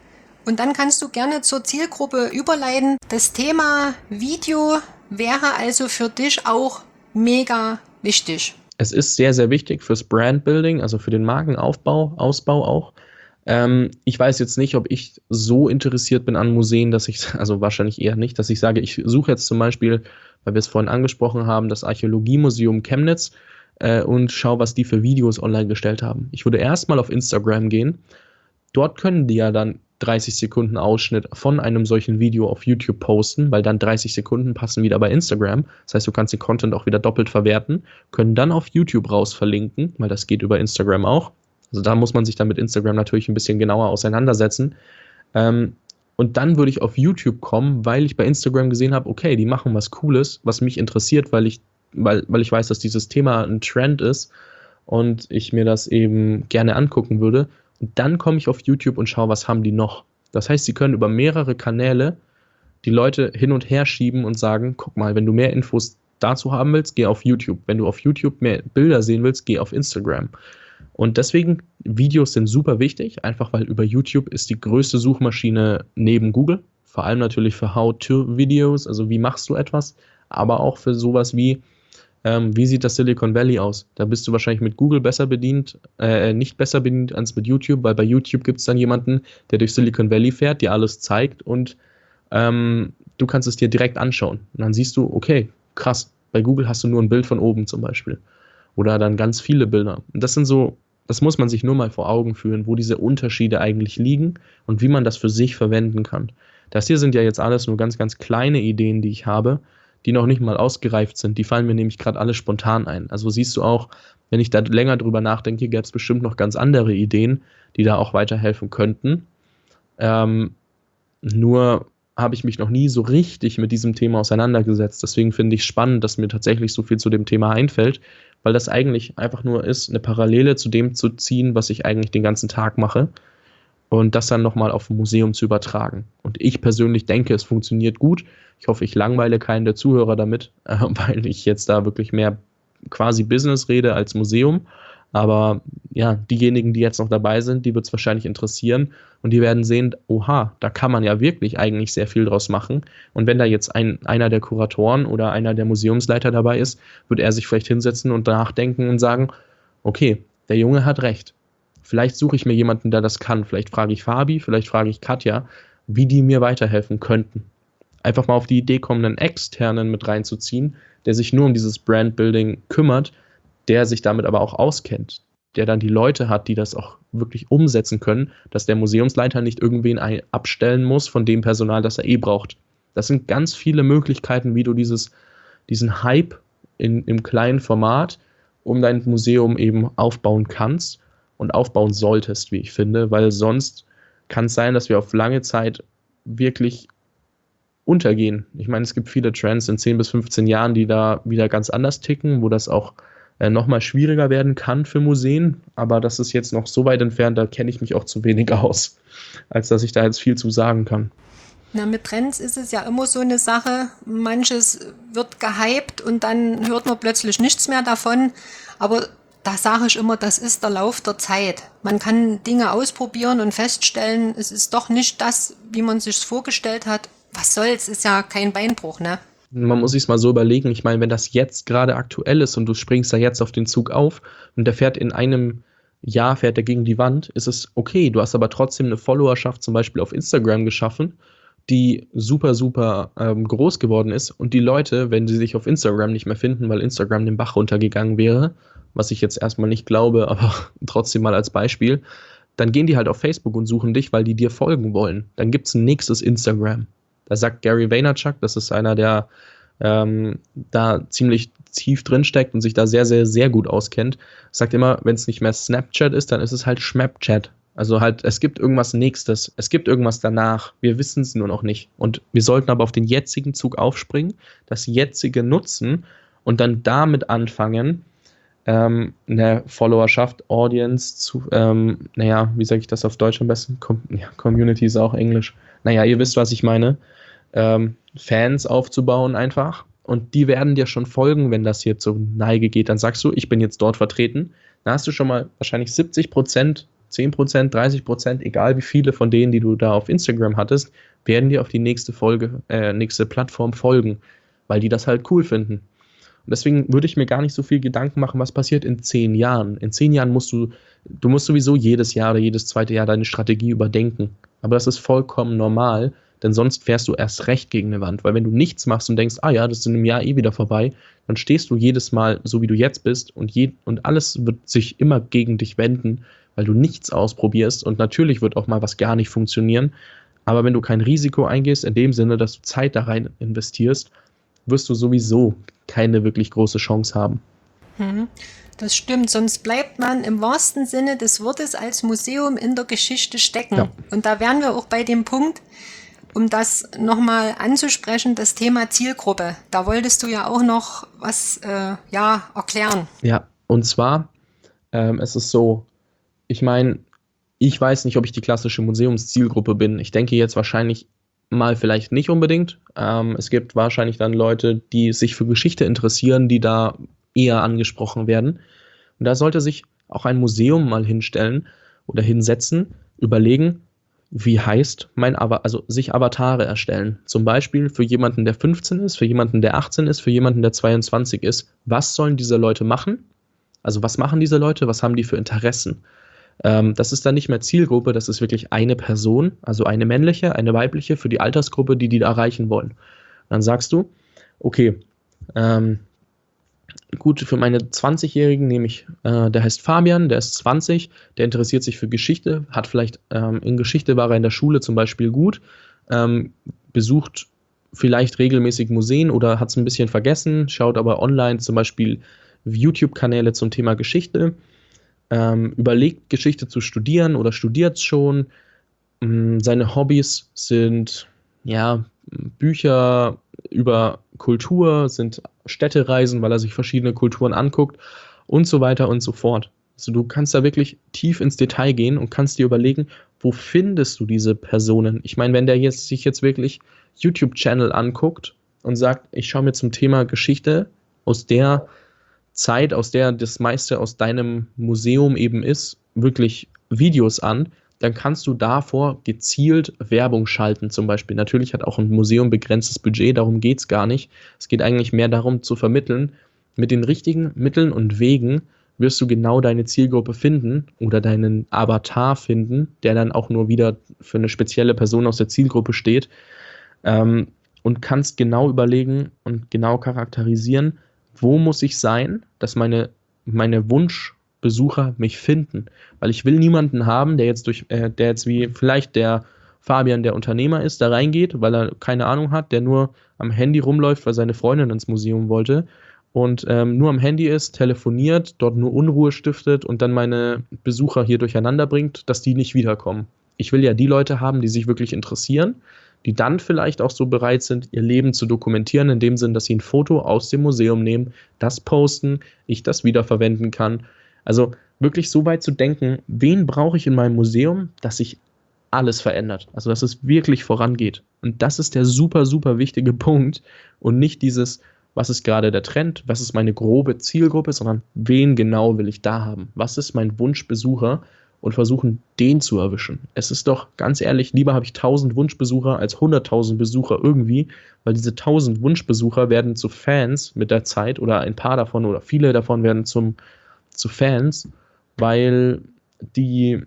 Und dann kannst du gerne zur Zielgruppe überleiten. Das Thema Video wäre also für dich auch mega wichtig. Es ist sehr, sehr wichtig fürs Brandbuilding, also für den Markenaufbau, Ausbau auch. Ich weiß jetzt nicht, ob ich so interessiert bin an Museen, dass ich, also wahrscheinlich eher nicht, dass ich sage, ich suche jetzt zum Beispiel, weil wir es vorhin angesprochen haben, das Archäologiemuseum Chemnitz und schaue, was die für Videos online gestellt haben. Ich würde erstmal auf Instagram gehen. Dort können die ja dann 30 Sekunden Ausschnitt von einem solchen Video auf YouTube posten, weil dann 30 Sekunden passen wieder bei Instagram. Das heißt, du kannst den Content auch wieder doppelt verwerten, können dann auf YouTube raus verlinken, weil das geht über Instagram auch. Also da muss man sich dann mit Instagram natürlich ein bisschen genauer auseinandersetzen. Und dann würde ich auf YouTube kommen, weil ich bei Instagram gesehen habe, okay, die machen was Cooles, was mich interessiert, weil ich weiß, dass dieses Thema ein Trend ist und ich mir das eben gerne angucken würde. Und dann komme ich auf YouTube und schaue, was haben die noch. Das heißt, sie können über mehrere Kanäle die Leute hin und her schieben und sagen, guck mal, wenn du mehr Infos dazu haben willst, geh auf YouTube. Wenn du auf YouTube mehr Bilder sehen willst, geh auf Instagram. Und deswegen, Videos sind super wichtig, einfach weil über YouTube ist die größte Suchmaschine neben Google. Vor allem natürlich für How-to-Videos, also wie machst du etwas, aber auch für sowas wie sieht das Silicon Valley aus? Da bist du wahrscheinlich mit Google besser bedient, nicht besser bedient als mit YouTube, weil bei YouTube gibt es dann jemanden, der durch Silicon Valley fährt, dir alles zeigt und du kannst es dir direkt anschauen. Und dann siehst du, okay, krass, bei Google hast du nur ein Bild von oben zum Beispiel. Oder dann ganz viele Bilder. Und das muss man sich nur mal vor Augen führen, wo diese Unterschiede eigentlich liegen und wie man das für sich verwenden kann. Das hier sind ja jetzt alles nur ganz, ganz kleine Ideen, die ich habe, die noch nicht mal ausgereift sind. Die fallen mir nämlich gerade alle spontan ein. Also siehst du auch, wenn ich da länger drüber nachdenke, gäbe es bestimmt noch ganz andere Ideen, die da auch weiterhelfen könnten. Nur habe ich mich noch nie so richtig mit diesem Thema auseinandergesetzt. Deswegen finde ich spannend, dass mir tatsächlich so viel zu dem Thema einfällt, weil das eigentlich einfach nur ist, eine Parallele zu dem zu ziehen, was ich eigentlich den ganzen Tag mache und das dann nochmal auf ein Museum zu übertragen. Und ich persönlich denke, es funktioniert gut. Ich hoffe, ich langweile keinen der Zuhörer damit, weil ich jetzt da wirklich mehr quasi Business rede als Museum. Aber ja, diejenigen, die jetzt noch dabei sind, die wird es wahrscheinlich interessieren und die werden sehen, oha, da kann man ja wirklich eigentlich sehr viel draus machen. Und wenn da jetzt einer der Kuratoren oder einer der Museumsleiter dabei ist, wird er sich vielleicht hinsetzen und nachdenken und sagen, okay, der Junge hat recht. Vielleicht suche ich mir jemanden, der das kann. Vielleicht frage ich Fabi, vielleicht frage ich Katja, wie die mir weiterhelfen könnten. Einfach mal auf die Idee kommen, einen Externen mit reinzuziehen, der sich nur um dieses Brandbuilding kümmert, der sich damit aber auch auskennt, der dann die Leute hat, die das auch wirklich umsetzen können, dass der Museumsleiter nicht irgendwen abstellen muss von dem Personal, das er braucht. Das sind ganz viele Möglichkeiten, wie du diesen Hype im kleinen Format um dein Museum eben aufbauen kannst und aufbauen solltest, wie ich finde, weil sonst kann es sein, dass wir auf lange Zeit wirklich untergehen. Ich meine, es gibt viele Trends in 10 bis 15 Jahren, die da wieder ganz anders ticken, wo das auch nochmal schwieriger werden kann für Museen, aber das ist jetzt noch so weit entfernt, da kenne ich mich auch zu wenig aus, als dass ich da jetzt viel zu sagen kann. Na, mit Trends ist es ja immer so eine Sache, manches wird gehypt und dann hört man plötzlich nichts mehr davon, aber da sage ich immer, das ist der Lauf der Zeit. Man kann Dinge ausprobieren und feststellen, es ist doch nicht das, wie man sich es vorgestellt hat. Was soll's, ist ja kein Beinbruch, ne? Man muss sich mal so überlegen, ich meine, wenn das jetzt gerade aktuell ist und du springst da jetzt auf den Zug auf und der fährt in einem Jahr gegen die Wand, ist es okay. Du hast aber trotzdem eine Followerschaft zum Beispiel auf Instagram geschaffen, die super, super groß geworden ist und die Leute, wenn sie sich auf Instagram nicht mehr finden, weil Instagram den Bach runtergegangen wäre, was ich jetzt erstmal nicht glaube, aber trotzdem mal als Beispiel, dann gehen die halt auf Facebook und suchen dich, weil die dir folgen wollen. Dann gibt es ein nächstes Instagram. Da sagt Gary Vaynerchuk, das ist einer, der da ziemlich tief drin steckt und sich da sehr, sehr, sehr gut auskennt, sagt immer, wenn es nicht mehr Snapchat ist, dann ist es halt Schmapchat. Also halt, es gibt irgendwas Nächstes, es gibt irgendwas danach, wir wissen es nur noch nicht. Und wir sollten aber auf den jetzigen Zug aufspringen, das jetzige nutzen und dann damit anfangen, eine Followerschaft, Audience zu, wie sage ich das auf Deutsch am besten? Community ist auch Englisch. Naja, ihr wisst, was ich meine. Fans aufzubauen einfach. Und die werden dir schon folgen, wenn das hier zur Neige geht. Dann sagst du, ich bin jetzt dort vertreten. Dann hast du schon mal wahrscheinlich 70% 10%, 30%, egal wie viele von denen, die du da auf Instagram hattest, werden dir auf die nächste Plattform folgen, weil die das halt cool finden. Und deswegen würde ich mir gar nicht so viel Gedanken machen, was passiert in 10 Jahren. In 10 Jahren musst du sowieso jedes Jahr oder jedes zweite Jahr deine Strategie überdenken. Aber das ist vollkommen normal, denn sonst fährst du erst recht gegen eine Wand. Weil wenn du nichts machst und denkst, ja, das ist in einem Jahr wieder vorbei, dann stehst du jedes Mal so, wie du jetzt bist und alles wird sich immer gegen dich wenden, weil du nichts ausprobierst und natürlich wird auch mal was gar nicht funktionieren. Aber wenn du kein Risiko eingehst, in dem Sinne, dass du Zeit da rein investierst, wirst du sowieso keine wirklich große Chance haben. Das stimmt, sonst bleibt man im wahrsten Sinne des Wortes als Museum in der Geschichte stecken. Ja. Und da wären wir auch bei dem Punkt, um das nochmal anzusprechen, das Thema Zielgruppe. Da wolltest du ja auch noch was erklären. Ja, und zwar, es ist so, ich meine, ich weiß nicht, ob ich die klassische Museumszielgruppe bin. Ich denke jetzt wahrscheinlich mal vielleicht nicht unbedingt. Es gibt wahrscheinlich dann Leute, die sich für Geschichte interessieren, die da eher angesprochen werden. Und da sollte sich auch ein Museum mal hinstellen oder hinsetzen, überlegen, wie heißt sich Avatare erstellen. Zum Beispiel für jemanden, der 15 ist, für jemanden, der 18 ist, für jemanden, der 22 ist. Was sollen diese Leute machen? Also was machen diese Leute? Was haben die für Interessen? Das ist dann nicht mehr Zielgruppe, das ist wirklich eine Person, also eine männliche, eine weibliche für die Altersgruppe, die da erreichen wollen. Dann sagst du, okay, gut, für meine 20-Jährigen nehme ich, der heißt Fabian, der ist 20, der interessiert sich für Geschichte, hat vielleicht in Geschichte war er in der Schule zum Beispiel gut, besucht vielleicht regelmäßig Museen oder hat es ein bisschen vergessen, schaut aber online zum Beispiel YouTube-Kanäle zum Thema Geschichte, überlegt, Geschichte zu studieren oder studiert es schon. Seine Hobbys sind Bücher über Kultur, sind Städtereisen, weil er sich verschiedene Kulturen anguckt und so weiter und so fort. Also du kannst da wirklich tief ins Detail gehen und kannst dir überlegen, wo findest du diese Personen? Ich meine, wenn der sich jetzt wirklich YouTube-Channel anguckt und sagt, ich schaue mir zum Thema Geschichte aus der Zeit, aus der das meiste aus deinem Museum eben ist, wirklich Videos an, dann kannst du davor gezielt Werbung schalten zum Beispiel. Natürlich hat auch ein Museum begrenztes Budget, darum geht es gar nicht. Es geht eigentlich mehr darum zu vermitteln, mit den richtigen Mitteln und Wegen wirst du genau deine Zielgruppe finden oder deinen Avatar finden, der dann auch nur wieder für eine spezielle Person aus der Zielgruppe steht, und kannst genau überlegen und genau charakterisieren, wo muss ich sein, dass meine Wunschbesucher mich finden. Weil ich will niemanden haben, der jetzt wie vielleicht der Fabian, der Unternehmer ist, da reingeht, weil er keine Ahnung hat, der nur am Handy rumläuft, weil seine Freundin ins Museum wollte und nur am Handy ist, telefoniert, dort nur Unruhe stiftet und dann meine Besucher hier durcheinander bringt, dass die nicht wiederkommen. Ich will ja die Leute haben, die sich wirklich interessieren, die dann vielleicht auch so bereit sind, ihr Leben zu dokumentieren, in dem Sinn, dass sie ein Foto aus dem Museum nehmen, das posten, ich das wiederverwenden kann. Also wirklich so weit zu denken, wen brauche ich in meinem Museum, dass sich alles verändert. Also dass es wirklich vorangeht. Und das ist der super, super wichtige Punkt und nicht dieses, was ist gerade der Trend, was ist meine grobe Zielgruppe, sondern wen genau will ich da haben? Was ist mein Wunschbesucher? Und versuchen, den zu erwischen. Es ist doch, ganz ehrlich, lieber habe ich 1000 Wunschbesucher als 100.000 Besucher irgendwie, weil diese 1000 Wunschbesucher werden zu Fans mit der Zeit oder ein paar davon oder viele davon werden zu Fans, weil die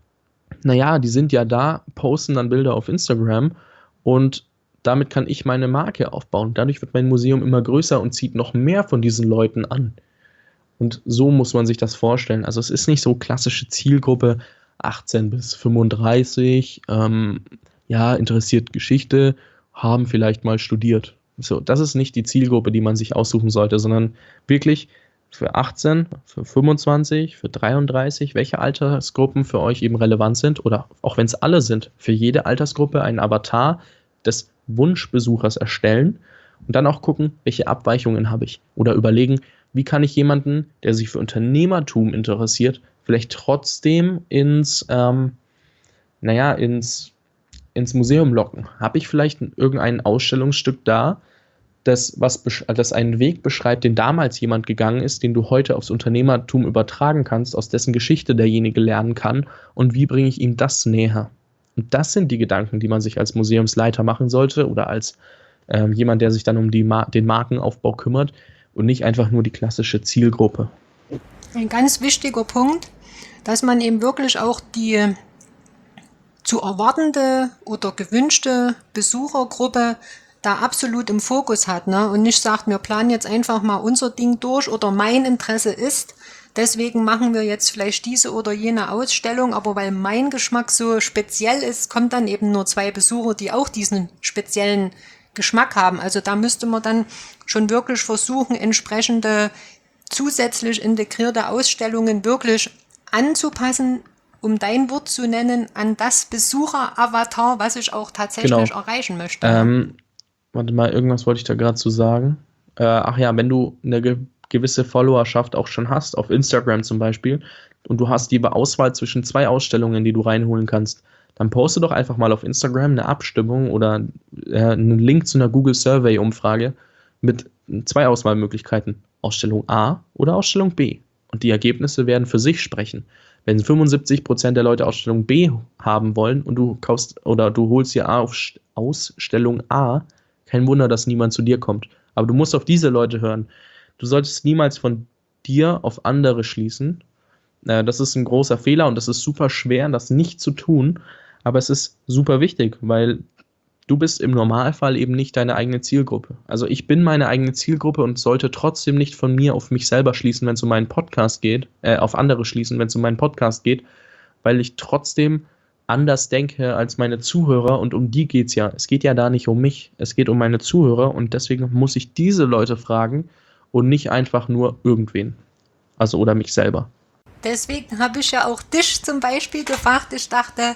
sind ja da, posten dann Bilder auf Instagram und damit kann ich meine Marke aufbauen. Dadurch wird mein Museum immer größer und zieht noch mehr von diesen Leuten an. Und so muss man sich das vorstellen. Also es ist nicht so klassische Zielgruppe 18 bis 35, interessiert Geschichte, haben vielleicht mal studiert. So, das ist nicht die Zielgruppe, die man sich aussuchen sollte, sondern wirklich für 18, für 25, für 33, welche Altersgruppen für euch eben relevant sind oder auch wenn es alle sind, für jede Altersgruppe einen Avatar des Wunschbesuchers erstellen und dann auch gucken, welche Abweichungen habe ich oder überlegen, wie kann ich jemanden, der sich für Unternehmertum interessiert, vielleicht trotzdem ins Museum locken? Habe ich vielleicht irgendein Ausstellungsstück da, das einen Weg beschreibt, den damals jemand gegangen ist, den du heute aufs Unternehmertum übertragen kannst, aus dessen Geschichte derjenige lernen kann und wie bringe ich ihm das näher. Und das sind die Gedanken, die man sich als Museumsleiter machen sollte oder als jemand, der sich dann um den Markenaufbau kümmert und nicht einfach nur die klassische Zielgruppe. Ein ganz wichtiger Punkt, dass man eben wirklich auch die zu erwartende oder gewünschte Besuchergruppe da absolut im Fokus hat, ne? Und nicht sagt, wir planen jetzt einfach mal unser Ding durch oder mein Interesse ist, deswegen machen wir jetzt vielleicht diese oder jene Ausstellung, aber weil mein Geschmack so speziell ist, kommt dann eben nur 2 Besucher, die auch diesen speziellen Geschmack haben. Also da müsste man dann schon wirklich versuchen, entsprechende zusätzlich integrierte Ausstellungen wirklich anzupassen, um dein Wort zu nennen, an das Besucher-Avatar, was ich auch tatsächlich erreichen möchte. Warte mal, irgendwas wollte ich da gerade zu sagen. Wenn du eine gewisse Followerschaft auch schon hast, auf Instagram zum Beispiel, und du hast die Auswahl zwischen 2 Ausstellungen, die du reinholen kannst, dann poste doch einfach mal auf Instagram eine Abstimmung oder einen Link zu einer Google Survey-Umfrage mit 2 Auswahlmöglichkeiten. Ausstellung A oder Ausstellung B. Und die Ergebnisse werden für sich sprechen. Wenn 75% der Leute Ausstellung B haben wollen und du kaufst oder du holst dir Ausstellung A, kein Wunder, dass niemand zu dir kommt. Aber du musst auf diese Leute hören. Du solltest niemals von dir auf andere schließen. Das ist ein großer Fehler und das ist super schwer, das nicht zu tun. Aber es ist super wichtig, weil du bist im Normalfall eben nicht deine eigene Zielgruppe. Also ich bin meine eigene Zielgruppe und sollte trotzdem nicht von mir auf mich selber schließen, wenn es um meinen Podcast geht, auf andere schließen, wenn es um meinen Podcast geht, weil ich trotzdem anders denke als meine Zuhörer und um die geht's ja. Es geht ja da nicht um mich, es geht um meine Zuhörer und deswegen muss ich diese Leute fragen und nicht einfach nur irgendwen. Also oder mich selber. Deswegen habe ich ja auch dich zum Beispiel gefragt. Ich dachte,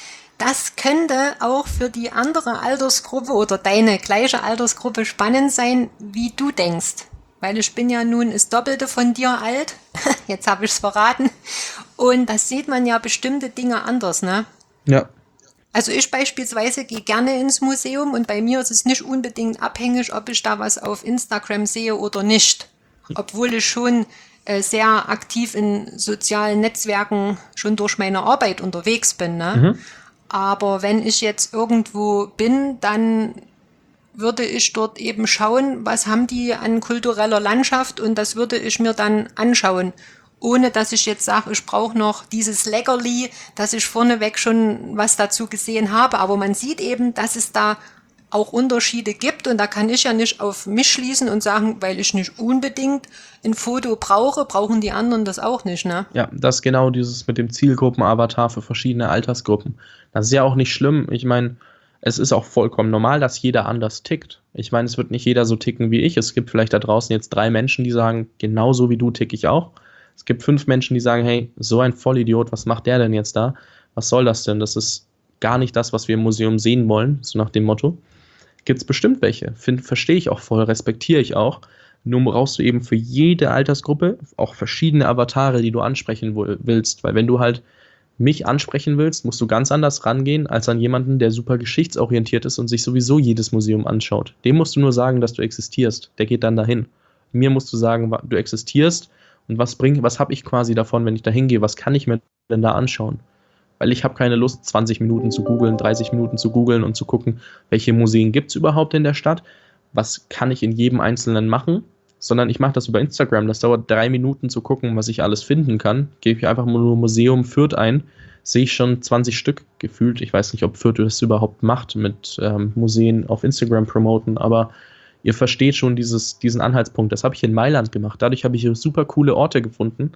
das könnte auch für die andere Altersgruppe oder deine gleiche Altersgruppe spannend sein, wie du denkst. Weil ich bin ja nun das Doppelte von dir alt. Jetzt habe ich es verraten. Und da sieht man ja bestimmte Dinge anders, ne? Ja. Also ich beispielsweise gehe gerne ins Museum und bei mir ist es nicht unbedingt abhängig, ob ich da was auf Instagram sehe oder nicht. Obwohl ich schon sehr aktiv in sozialen Netzwerken schon durch meine Arbeit unterwegs bin, ne? Aber wenn ich jetzt irgendwo bin, dann würde ich dort eben schauen, was haben die an kultureller Landschaft und das würde ich mir dann anschauen. Ohne dass ich jetzt sage, ich brauche noch dieses Leckerli, dass ich vorneweg schon was dazu gesehen habe. Aber man sieht eben, dass es da auch Unterschiede gibt und da kann ich ja nicht auf mich schließen und sagen, weil ich nicht unbedingt ein Foto brauche, brauchen die anderen das auch nicht, ne? Ja, das ist genau dieses mit dem Zielgruppen-Avatar für verschiedene Altersgruppen. Das ist ja auch nicht schlimm. Ich meine, es ist auch vollkommen normal, dass jeder anders tickt. Ich meine, es wird nicht jeder so ticken wie ich. Es gibt vielleicht da draußen jetzt 3 Menschen, die sagen, genauso wie du ticke ich auch. Es gibt 5 Menschen, die sagen, hey, so ein Vollidiot, was macht der denn jetzt da? Was soll das denn? Das ist gar nicht das, was wir im Museum sehen wollen, so nach dem Motto. Gibt es bestimmt welche. Verstehe ich auch voll, respektiere ich auch. Nur brauchst du eben für jede Altersgruppe auch verschiedene Avatare, die du ansprechen willst. Weil wenn du halt mich ansprechen willst, musst du ganz anders rangehen als an jemanden, der super geschichtsorientiert ist und sich sowieso jedes Museum anschaut. Dem musst du nur sagen, dass du existierst. Der geht dann dahin. Mir musst du sagen, du existierst und was habe ich quasi davon, wenn ich da hingehe? Was kann ich mir denn da anschauen? Weil ich habe keine Lust, 20 Minuten zu googeln, 30 Minuten zu googeln und zu gucken, welche Museen gibt es überhaupt in der Stadt, was kann ich in jedem Einzelnen machen, sondern ich mache das über Instagram. Das dauert 3 Minuten zu gucken, was ich alles finden kann. Gebe ich einfach nur Museum Fürth ein, sehe ich schon 20 Stück gefühlt. Ich weiß nicht, ob Fürth das überhaupt macht mit Museen auf Instagram promoten, aber ihr versteht schon diesen Anhaltspunkt. Das habe ich in Mailand gemacht. Dadurch habe ich super coole Orte gefunden.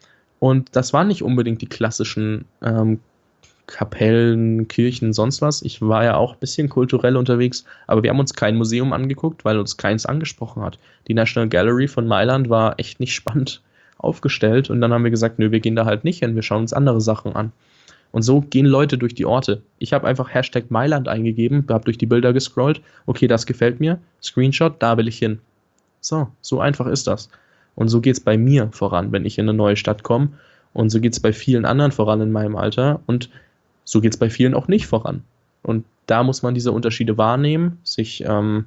Und das waren nicht unbedingt die klassischen Kapellen, Kirchen, sonst was. Ich war ja auch ein bisschen kulturell unterwegs, aber wir haben uns kein Museum angeguckt, weil uns keins angesprochen hat. Die National Gallery von Mailand war echt nicht spannend aufgestellt und dann haben wir gesagt, nö, wir gehen da halt nicht hin, wir schauen uns andere Sachen an. Und so gehen Leute durch die Orte. Ich habe einfach Hashtag Mailand eingegeben, habe durch die Bilder gescrollt, okay, das gefällt mir, Screenshot, da will ich hin. So einfach ist das. Und so geht es bei mir voran, wenn ich in eine neue Stadt komme. Und so geht es bei vielen anderen voran in meinem Alter. Und so geht es bei vielen auch nicht voran. Und da muss man diese Unterschiede wahrnehmen, sich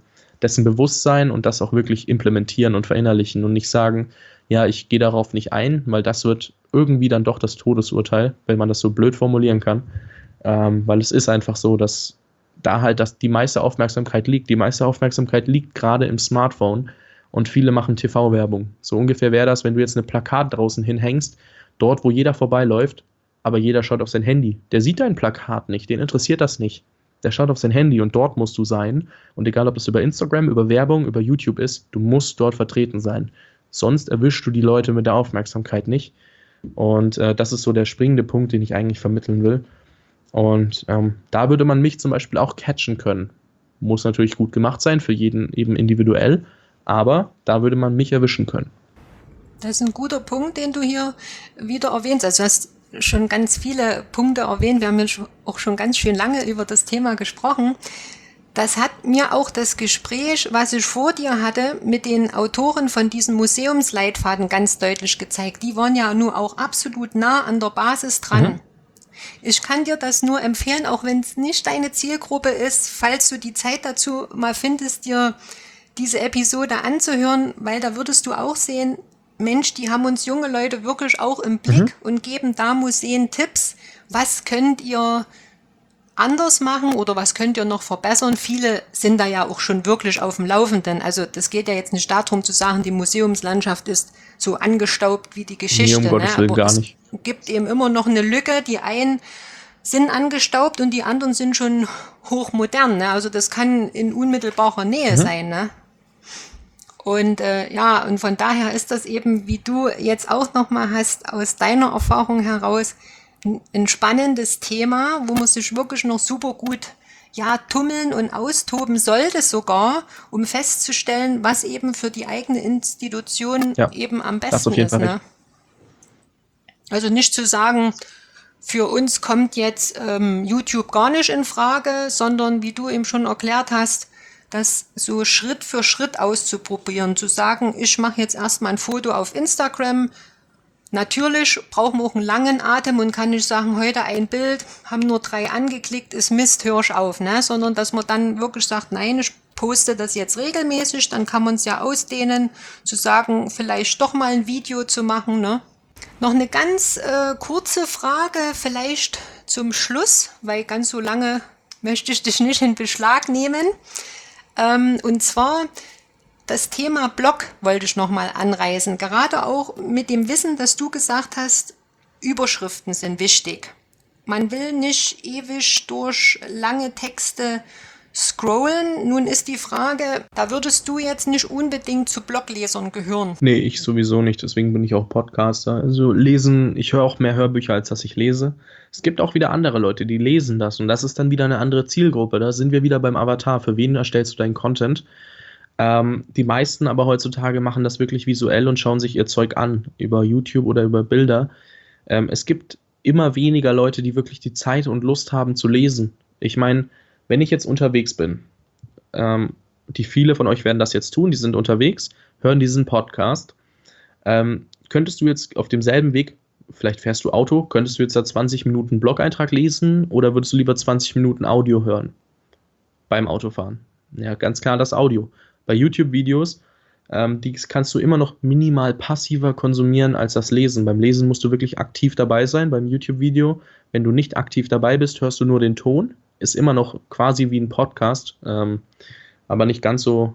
dessen bewusst sein und das auch wirklich implementieren und verinnerlichen und nicht sagen, ja, ich gehe darauf nicht ein, weil das wird irgendwie dann doch das Todesurteil, wenn man das so blöd formulieren kann. Weil es ist einfach so, dass da halt die meiste Aufmerksamkeit liegt. Die meiste Aufmerksamkeit liegt gerade im Smartphone und viele machen TV-Werbung. So ungefähr wäre das, wenn du jetzt eine Plakat draußen hinhängst, dort, wo jeder vorbeiläuft, aber jeder schaut auf sein Handy. Der sieht dein Plakat nicht, den interessiert das nicht. Der schaut auf sein Handy und dort musst du sein. Und egal, ob es über Instagram, über Werbung, über YouTube ist, du musst dort vertreten sein. Sonst erwischst du die Leute mit der Aufmerksamkeit nicht. Und das ist so der springende Punkt, den ich eigentlich vermitteln will. Und da würde man mich zum Beispiel auch catchen können. Muss natürlich gut gemacht sein, für jeden eben individuell, aber da würde man mich erwischen können. Das ist ein guter Punkt, den du hier wieder erwähnst. Also du hast schon ganz viele Punkte erwähnt. Wir haben ja auch schon ganz schön lange über das Thema gesprochen. Das hat mir auch das Gespräch, was ich vor dir hatte, mit den Autoren von diesem Museumsleitfaden ganz deutlich gezeigt. Die waren ja nur auch absolut nah an der Basis dran. Mhm. Ich kann dir das nur empfehlen, auch wenn es nicht deine Zielgruppe ist, falls du die Zeit dazu mal findest, dir diese Episode anzuhören, weil da würdest du auch sehen, Mensch, die haben uns junge Leute wirklich auch im Blick und geben da Museen Tipps. Was könnt ihr anders machen oder was könnt ihr noch verbessern? Viele sind da ja auch schon wirklich auf dem Laufenden. Also das geht ja jetzt nicht darum zu sagen, die Museumslandschaft ist so angestaubt wie die Geschichte. Nee, um Gottes Willen gar nicht. Es gibt eben immer noch eine Lücke. Die einen sind angestaubt und die anderen sind schon hochmodern. Ne? Also das kann in unmittelbarer Nähe sein. Ne? Und und von daher ist das eben, wie du jetzt auch nochmal hast, aus deiner Erfahrung heraus, ein spannendes Thema, wo man sich wirklich noch super gut tummeln und austoben sollte sogar, um festzustellen, was eben für die eigene Institution eben am besten ist. Ne? Also nicht zu sagen, für uns kommt jetzt YouTube gar nicht in Frage, sondern wie du eben schon erklärt hast, das so Schritt für Schritt auszuprobieren, zu sagen, ich mache jetzt erstmal ein Foto auf Instagram. Natürlich braucht man auch einen langen Atem und kann nicht sagen, heute ein Bild, haben nur 3 angeklickt, ist Mist, hör ich auf, ne? Sondern dass man dann wirklich sagt, nein, ich poste das jetzt regelmäßig, dann kann man es ja ausdehnen, zu sagen, vielleicht doch mal ein Video zu machen, ne? Noch eine ganz kurze Frage vielleicht zum Schluss, weil ganz so lange möchte ich dich nicht in Beschlag nehmen. Und zwar das Thema Blog wollte ich nochmal anreißen, gerade auch mit dem Wissen, dass du gesagt hast, Überschriften sind wichtig. Man will nicht ewig durch lange Texte scrollen. Nun ist die Frage, da würdest du jetzt nicht unbedingt zu Bloglesern gehören. Nee, ich sowieso nicht, deswegen bin ich auch Podcaster. Also lesen, ich höre auch mehr Hörbücher, als dass ich lese. Es gibt auch wieder andere Leute, die lesen das und das ist dann wieder eine andere Zielgruppe. Da sind wir wieder beim Avatar. Für wen erstellst du deinen Content? Die meisten aber heutzutage machen das wirklich visuell und schauen sich ihr Zeug an, über YouTube oder über Bilder. Es gibt immer weniger Leute, die wirklich die Zeit und Lust haben zu lesen. Ich meine, wenn ich jetzt unterwegs bin, die viele von euch werden das jetzt tun, die sind unterwegs, hören diesen Podcast, könntest du jetzt auf demselben Weg, vielleicht fährst du Auto, könntest du jetzt da 20 Minuten Blog-Eintrag lesen oder würdest du lieber 20 Minuten Audio hören beim Autofahren? Ja, ganz klar das Audio. Bei YouTube-Videos, die kannst du immer noch minimal passiver konsumieren als das Lesen. Beim Lesen musst du wirklich aktiv dabei sein. Beim YouTube-Video, wenn du nicht aktiv dabei bist, hörst du nur den Ton. Ist immer noch quasi wie ein Podcast, aber nicht ganz so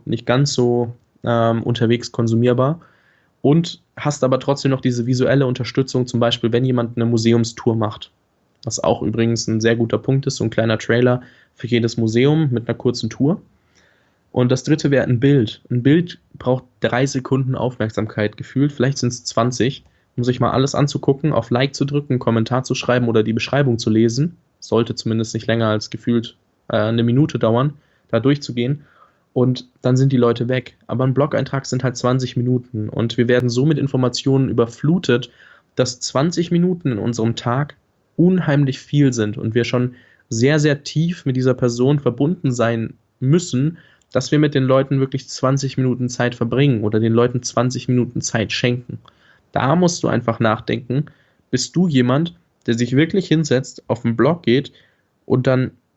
unterwegs konsumierbar. Und hast aber trotzdem noch diese visuelle Unterstützung, zum Beispiel, wenn jemand eine Museumstour macht. Was auch übrigens ein sehr guter Punkt ist, so ein kleiner Trailer für jedes Museum mit einer kurzen Tour. Und das dritte wäre ein Bild. Ein Bild braucht 3 Sekunden Aufmerksamkeit gefühlt, vielleicht sind es 20, um sich mal alles anzugucken, auf Like zu drücken, einen Kommentar zu schreiben oder die Beschreibung zu lesen. Sollte zumindest nicht länger als gefühlt eine Minute dauern, da durchzugehen. Und dann sind die Leute weg. Aber ein Blog-Eintrag sind halt 20 Minuten. Und wir werden so mit Informationen überflutet, dass 20 Minuten in unserem Tag unheimlich viel sind und wir schon sehr, sehr tief mit dieser Person verbunden sein müssen, dass wir mit den Leuten wirklich 20 Minuten Zeit verbringen oder den Leuten 20 Minuten Zeit schenken. Da musst du einfach nachdenken, bist du jemand, der sich wirklich hinsetzt, auf den Blog geht und dann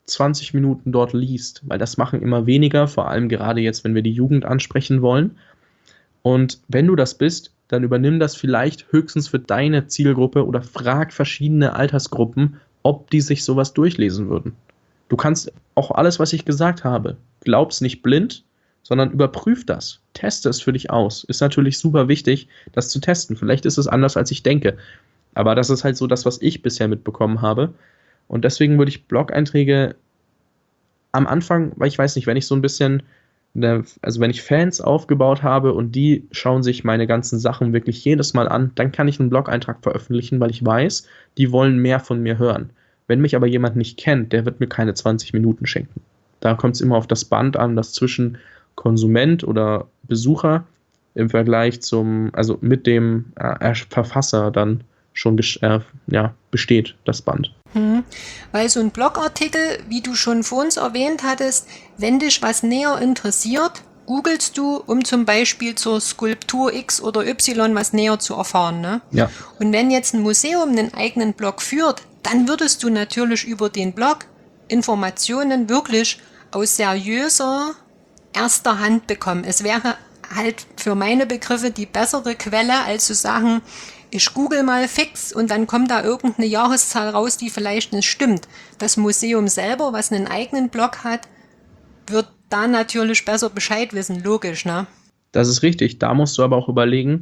20 Minuten dort liest, weil das machen immer weniger, vor allem gerade jetzt, wenn wir die Jugend ansprechen wollen. Und wenn du das bist, dann übernimm das vielleicht höchstens für deine Zielgruppe oder frag verschiedene Altersgruppen, ob die sich sowas durchlesen würden. Du kannst auch alles, was ich gesagt habe, glaub's nicht blind, sondern überprüf das. Teste es für dich aus. Ist natürlich super wichtig, das zu testen. Vielleicht ist es anders, als ich denke. Aber das ist halt so das, was ich bisher mitbekommen habe. Und deswegen würde ich Blog-Einträge am Anfang, weil ich weiß nicht, wenn ich so ein bisschen, also wenn ich Fans aufgebaut habe und die schauen sich meine ganzen Sachen wirklich jedes Mal an, dann kann ich einen Blog-Eintrag veröffentlichen, weil ich weiß, die wollen mehr von mir hören. Wenn mich aber jemand nicht kennt, der wird mir keine 20 Minuten schenken. Da kommt es immer auf das Band an, das zwischen Konsument oder Besucher im Vergleich also mit dem Verfasser dann schon besteht, das Band. Weil so ein Blogartikel, wie du schon vor uns erwähnt hattest, wenn dich was näher interessiert, googelst du, um zum Beispiel zur Skulptur X oder Y was näher zu erfahren. Ne? Ja. Und wenn jetzt ein Museum einen eigenen Blog führt, dann würdest du natürlich über den Blog Informationen wirklich aus seriöser erster Hand bekommen. Es wäre halt für meine Begriffe die bessere Quelle, als zu sagen, ich google mal fix und dann kommt da irgendeine Jahreszahl raus, die vielleicht nicht stimmt. Das Museum selber, was einen eigenen Blog hat, wird da natürlich besser Bescheid wissen, logisch, ne? Das ist richtig. Da musst du aber auch überlegen,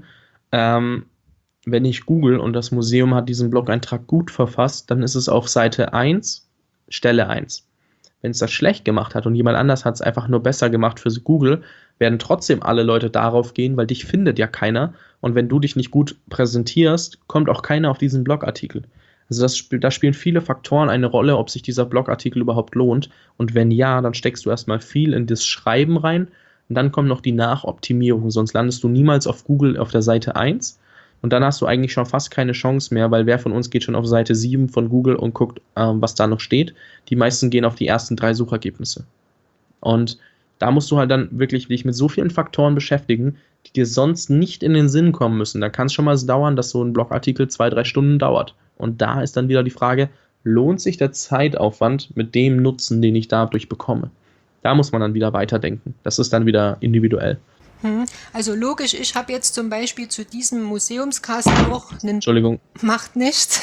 wenn ich google und das Museum hat diesen Blog-Eintrag gut verfasst, dann ist es auf Seite 1, Stelle 1. Wenn es das schlecht gemacht hat und jemand anders hat es einfach nur besser gemacht für Google, werden trotzdem alle Leute darauf gehen, weil dich findet ja keiner. Und wenn du dich nicht gut präsentierst, kommt auch keiner auf diesen Blogartikel. Also da spielen viele Faktoren eine Rolle, ob sich dieser Blogartikel überhaupt lohnt. Und wenn ja, dann steckst du erstmal viel in das Schreiben rein und dann kommt noch die Nachoptimierung. Sonst landest du niemals auf Google auf der Seite 1 und dann hast du eigentlich schon fast keine Chance mehr, weil wer von uns geht schon auf Seite 7 von Google und guckt, was da noch steht. Die meisten gehen auf die ersten 3 Suchergebnisse. Und da musst du halt dann wirklich dich mit so vielen Faktoren beschäftigen, die dir sonst nicht in den Sinn kommen müssen. Da kann es schon mal dauern, dass so ein Blogartikel 2-3 Stunden dauert. Und da ist dann wieder die Frage, lohnt sich der Zeitaufwand mit dem Nutzen, den ich dadurch bekomme? Da muss man dann wieder weiterdenken. Das ist dann wieder individuell. Also logisch, ich habe jetzt zum Beispiel zu diesem Museumscast auch einen... Entschuldigung. Macht nichts.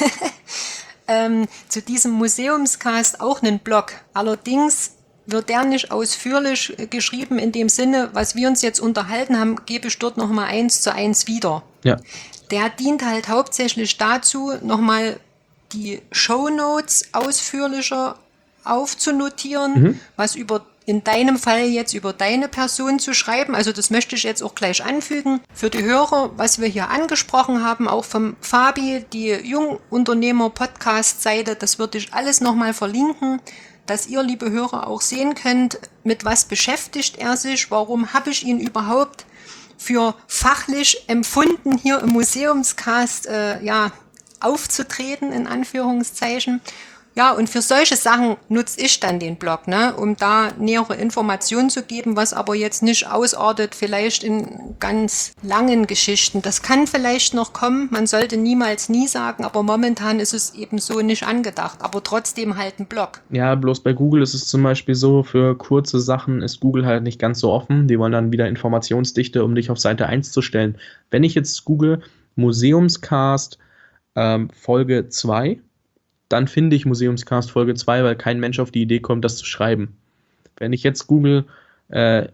Zu diesem Museumscast auch einen Blog. Allerdings wird der nicht ausführlich geschrieben in dem Sinne, was wir uns jetzt unterhalten haben, gebe ich dort nochmal 1:1 wieder. Ja. Der dient halt hauptsächlich dazu, nochmal die Shownotes ausführlicher aufzunotieren, was in deinem Fall jetzt über deine Person zu schreiben. Also das möchte ich jetzt auch gleich anfügen. Für die Hörer, was wir hier angesprochen haben, auch vom Fabi, die Jungunternehmer-Podcast-Seite, das würde ich alles nochmal verlinken, dass ihr, liebe Hörer, auch sehen könnt, mit was beschäftigt er sich, warum habe ich ihn überhaupt für fachlich empfunden, hier im Museumscast aufzutreten, in Anführungszeichen. Ja, und für solche Sachen nutze ich dann den Blog, ne, um da nähere Informationen zu geben, was aber jetzt nicht ausartet, vielleicht in ganz langen Geschichten. Das kann vielleicht noch kommen, man sollte niemals nie sagen, aber momentan ist es eben so nicht angedacht, aber trotzdem halt ein Blog. Ja, bloß bei Google ist es zum Beispiel so, für kurze Sachen ist Google halt nicht ganz so offen. Die wollen dann wieder Informationsdichte, um dich auf Seite 1 zu stellen. Wenn ich jetzt google Museumscast Folge 2, dann finde ich Museumscast Folge 2, weil kein Mensch auf die Idee kommt, das zu schreiben. Wenn ich jetzt google, da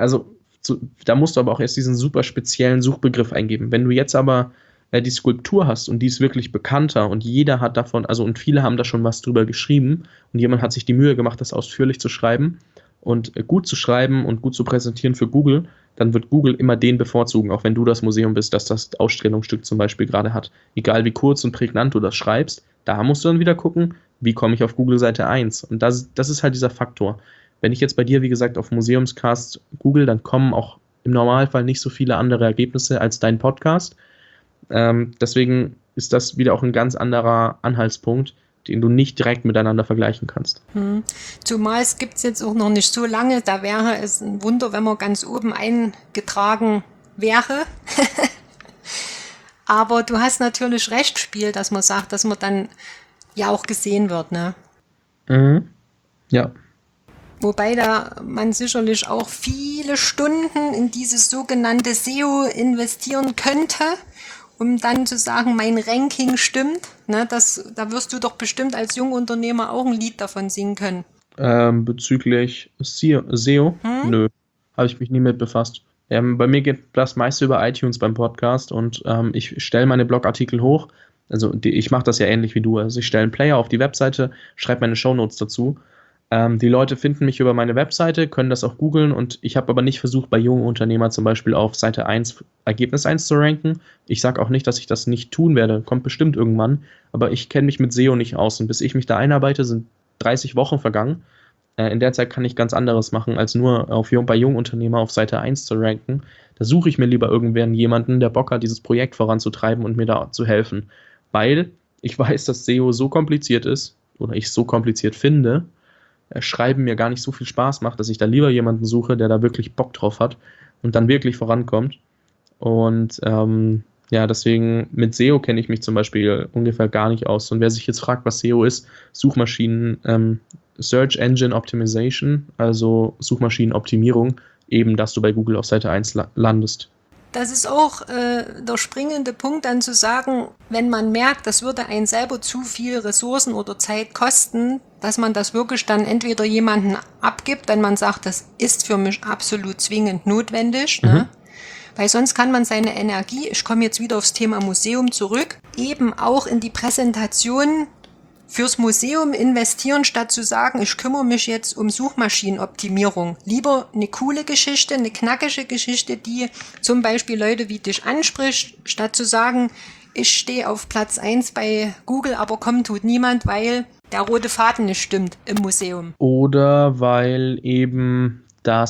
musst du aber auch erst diesen super speziellen Suchbegriff eingeben. Wenn du jetzt aber die Skulptur hast und die ist wirklich bekannter und jeder hat davon, und viele haben da schon was drüber geschrieben und jemand hat sich die Mühe gemacht, das ausführlich zu schreiben und gut zu schreiben und gut zu präsentieren für Google, dann wird Google immer den bevorzugen, auch wenn du das Museum bist, das das Ausstellungsstück zum Beispiel gerade hat. Egal wie kurz und prägnant du das schreibst, da musst du dann wieder gucken, wie komme ich auf Google Seite 1. Und das ist halt dieser Faktor. Wenn ich jetzt bei dir, wie gesagt, auf Museumscast google, dann kommen auch im Normalfall nicht so viele andere Ergebnisse als dein Podcast. Deswegen ist das wieder auch ein ganz anderer Anhaltspunkt, den du nicht direkt miteinander vergleichen kannst. Zumal es gibt es jetzt auch noch nicht so lange, da wäre es ein Wunder, wenn man ganz oben eingetragen wäre. Aber du hast natürlich recht, dass man sagt, dass man dann ja auch gesehen wird, ne? Ja. Wobei da man sicherlich auch viele Stunden in dieses sogenannte SEO investieren könnte, um dann zu sagen, mein Ranking stimmt. Ne, da wirst du doch bestimmt als Jungunternehmer auch ein Lied davon singen können. Bezüglich SEO? Nö, habe ich mich nie mit befasst. Bei mir geht das meiste über iTunes beim Podcast und ich stelle meine Blogartikel hoch. Also ich mache das ja ähnlich wie du. Also ich stelle einen Player auf die Webseite, schreibe meine Shownotes dazu. Die Leute finden mich über meine Webseite, können das auch googeln und ich habe aber nicht versucht, bei jungen Unternehmern zum Beispiel auf Seite 1, Ergebnis 1 zu ranken. Ich sage auch nicht, dass ich das nicht tun werde, kommt bestimmt irgendwann, aber ich kenne mich mit SEO nicht aus und bis ich mich da einarbeite, sind 30 Wochen vergangen. In der Zeit kann ich ganz anderes machen, als nur bei jungen Unternehmern auf Seite 1 zu ranken. Da suche ich mir lieber jemanden, der Bock hat, dieses Projekt voranzutreiben und mir da zu helfen. Weil ich weiß, dass SEO so kompliziert ist oder ich es so kompliziert finde, Schreiben mir gar nicht so viel Spaß macht, dass ich da lieber jemanden suche, der da wirklich Bock drauf hat und dann wirklich vorankommt. Und deswegen mit SEO kenne ich mich zum Beispiel ungefähr gar nicht aus. Und wer sich jetzt fragt, was SEO ist, Suchmaschinen, Search Engine Optimization, also Suchmaschinenoptimierung, eben, dass du bei Google auf Seite 1 landest. Das ist auch der springende Punkt, dann zu sagen, wenn man merkt, das würde einen selber zu viel Ressourcen oder Zeit kosten, dass man das wirklich dann entweder jemanden abgibt, wenn man sagt, das ist für mich absolut zwingend notwendig, ne? Weil sonst kann man seine Energie, ich komme jetzt wieder aufs Thema Museum zurück, eben auch in die Präsentation fürs Museum investieren, statt zu sagen, ich kümmere mich jetzt um Suchmaschinenoptimierung. Lieber eine coole Geschichte, eine knackige Geschichte, die zum Beispiel Leute wie dich anspricht, statt zu sagen, ich stehe auf Platz 1 bei Google, aber kommen tut niemand, weil der rote Faden nicht stimmt im Museum. Oder weil eben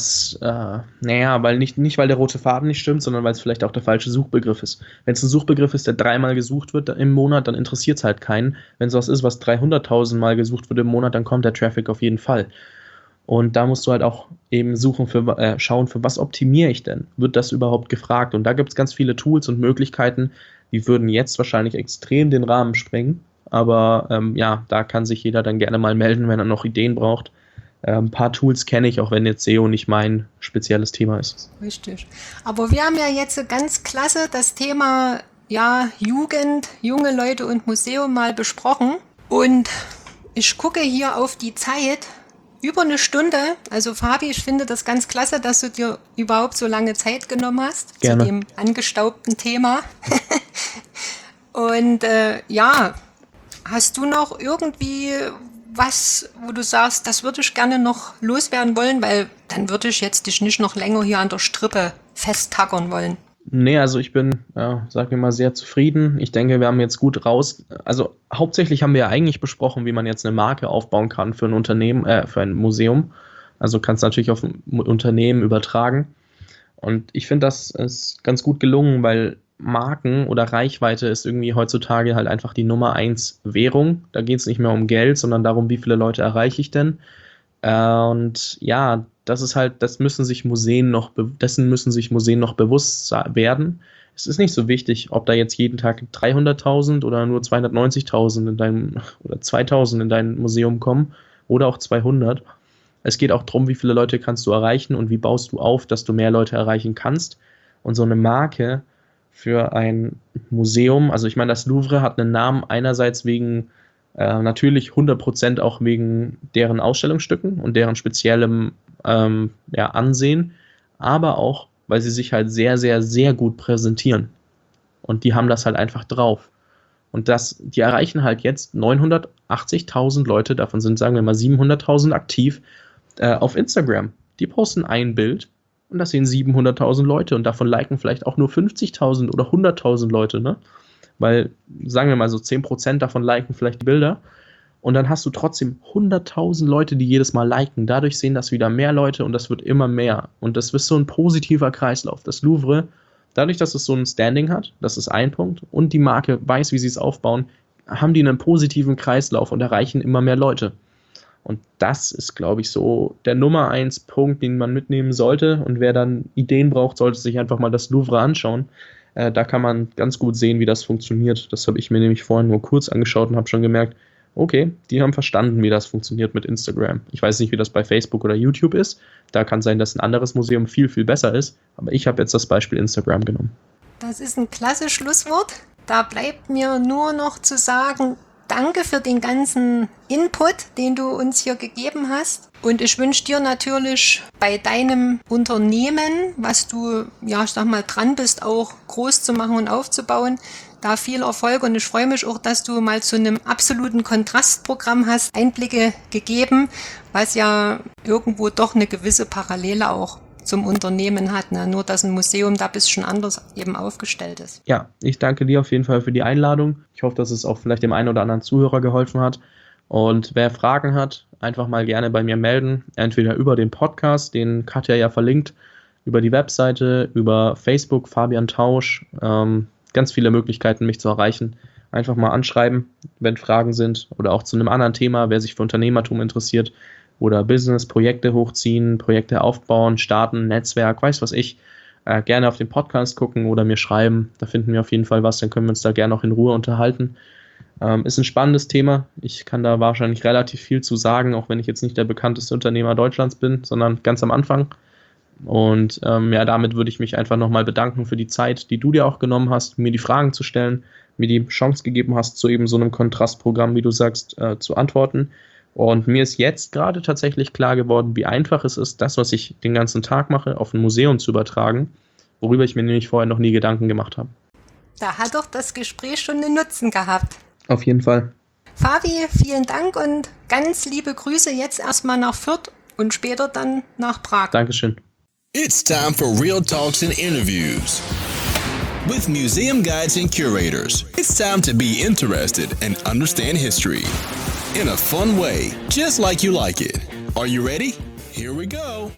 weil nicht weil der rote Faden nicht stimmt, sondern weil es vielleicht auch der falsche Suchbegriff ist. Wenn es ein Suchbegriff ist, der 3-mal gesucht wird im Monat, dann interessiert es halt keinen. Wenn es was ist, was 300.000 Mal gesucht wird im Monat, dann kommt der Traffic auf jeden Fall. Und da musst du halt auch eben schauen, für was optimiere ich denn? Wird das überhaupt gefragt? Und da gibt es ganz viele Tools und Möglichkeiten, die würden jetzt wahrscheinlich extrem den Rahmen sprengen. Aber da kann sich jeder dann gerne mal melden, wenn er noch Ideen braucht. Ein paar Tools kenne ich, auch wenn jetzt SEO nicht mein spezielles Thema ist. Richtig. Aber wir haben ja jetzt ganz klasse das Thema Jugend, junge Leute und Museum mal besprochen. Und ich gucke hier auf die Zeit, über eine Stunde. Also Fabi, ich finde das ganz klasse, dass du dir überhaupt so lange Zeit genommen hast. Gerne. Zu dem angestaubten Thema. Und hast du noch irgendwie was, wo du sagst, das würde ich gerne noch loswerden wollen, weil dann würde ich jetzt dich nicht noch länger hier an der Strippe festtackern wollen. Nee, also ich bin, sagen wir mal, sehr zufrieden. Ich denke, wir haben jetzt gut also hauptsächlich haben wir ja eigentlich besprochen, wie man jetzt eine Marke aufbauen kann für ein Unternehmen, für ein Museum. Also kannst du natürlich auf ein Unternehmen übertragen. Und ich finde, das ist ganz gut gelungen, weil Marken oder Reichweite ist irgendwie heutzutage halt einfach die Nummer 1 Währung. Da geht es nicht mehr um Geld, sondern darum, wie viele Leute erreiche ich denn. Und ja, das ist halt, dessen müssen sich Museen noch bewusst werden. Es ist nicht so wichtig, ob da jetzt jeden Tag 300.000 oder nur 290.000 oder 2.000 in dein Museum kommen oder auch 200. Es geht auch darum, wie viele Leute kannst du erreichen und wie baust du auf, dass du mehr Leute erreichen kannst. Und so eine Marke für ein Museum, also ich meine, das Louvre hat einen Namen einerseits wegen natürlich 100% auch wegen deren Ausstellungsstücken und deren speziellem Ansehen, aber auch, weil sie sich halt sehr, sehr, sehr gut präsentieren. Und die haben das halt einfach drauf. Und die erreichen halt jetzt 980.000 Leute, davon sind, sagen wir mal, 700.000 aktiv auf Instagram. Die posten ein Bild und das sehen 700.000 Leute und davon liken vielleicht auch nur 50.000 oder 100.000 Leute, ne? Weil, sagen wir mal so 10% davon liken vielleicht die Bilder und dann hast du trotzdem 100.000 Leute, die jedes Mal liken. Dadurch sehen das wieder mehr Leute und das wird immer mehr. Und das ist so ein positiver Kreislauf. Das Louvre, dadurch, dass es so ein Standing hat, das ist ein Punkt, und die Marke weiß, wie sie es aufbauen, haben die einen positiven Kreislauf und erreichen immer mehr Leute. Und das ist, glaube ich, so der Nummer 1 Punkt, den man mitnehmen sollte. Und wer dann Ideen braucht, sollte sich einfach mal das Louvre anschauen. Da kann man ganz gut sehen, wie das funktioniert. Das habe ich mir nämlich vorhin nur kurz angeschaut und habe schon gemerkt, okay, die haben verstanden, wie das funktioniert mit Instagram. Ich weiß nicht, wie das bei Facebook oder YouTube ist. Da kann sein, dass ein anderes Museum viel, viel besser ist. Aber ich habe jetzt das Beispiel Instagram genommen. Das ist ein klasse Schlusswort. Da bleibt mir nur noch zu sagen, danke für den ganzen Input, den du uns hier gegeben hast. Und ich wünsche dir natürlich bei deinem Unternehmen, was du, ja, ich sag mal, dran bist, auch groß zu machen und aufzubauen, da viel Erfolg. Und ich freue mich auch, dass du mal zu einem absoluten Kontrastprogramm hast Einblicke gegeben, was ja irgendwo doch eine gewisse Parallele auch zum Unternehmen hat, ne? Nur, dass ein Museum da ein bisschen anders eben aufgestellt ist. Ja, ich danke dir auf jeden Fall für die Einladung. Ich hoffe, dass es auch vielleicht dem einen oder anderen Zuhörer geholfen hat. Und wer Fragen hat, einfach mal gerne bei mir melden. Entweder über den Podcast, den Katja ja verlinkt, über die Webseite, über Facebook, Fabian Tausch. Ganz viele Möglichkeiten, mich zu erreichen. Einfach mal anschreiben, wenn Fragen sind oder auch zu einem anderen Thema, wer sich für Unternehmertum interessiert oder Business, Projekte hochziehen, Projekte aufbauen, starten, Netzwerk, weiß was ich. Gerne auf den Podcast gucken oder mir schreiben. Da finden wir auf jeden Fall was, dann können wir uns da gerne auch in Ruhe unterhalten. Ist ein spannendes Thema. Ich kann da wahrscheinlich relativ viel zu sagen, auch wenn ich jetzt nicht der bekannteste Unternehmer Deutschlands bin, sondern ganz am Anfang. Und ja, damit würde ich mich einfach nochmal bedanken für die Zeit, die du dir auch genommen hast, mir die Fragen zu stellen, mir die Chance gegeben hast, zu eben so einem Kontrastprogramm, wie du sagst, zu antworten. Und mir ist jetzt gerade tatsächlich klar geworden, wie einfach es ist, das, was ich den ganzen Tag mache, auf ein Museum zu übertragen, worüber ich mir nämlich vorher noch nie Gedanken gemacht habe. Da hat doch das Gespräch schon einen Nutzen gehabt. Auf jeden Fall. Fabi, vielen Dank und ganz liebe Grüße jetzt erstmal nach Fürth und später dann nach Prag. Dankeschön. It's time for Real Talks and Interviews with museum guides and curators. It's time to be interested and understand history in a fun way, just like you like it. Are you ready? Here we go.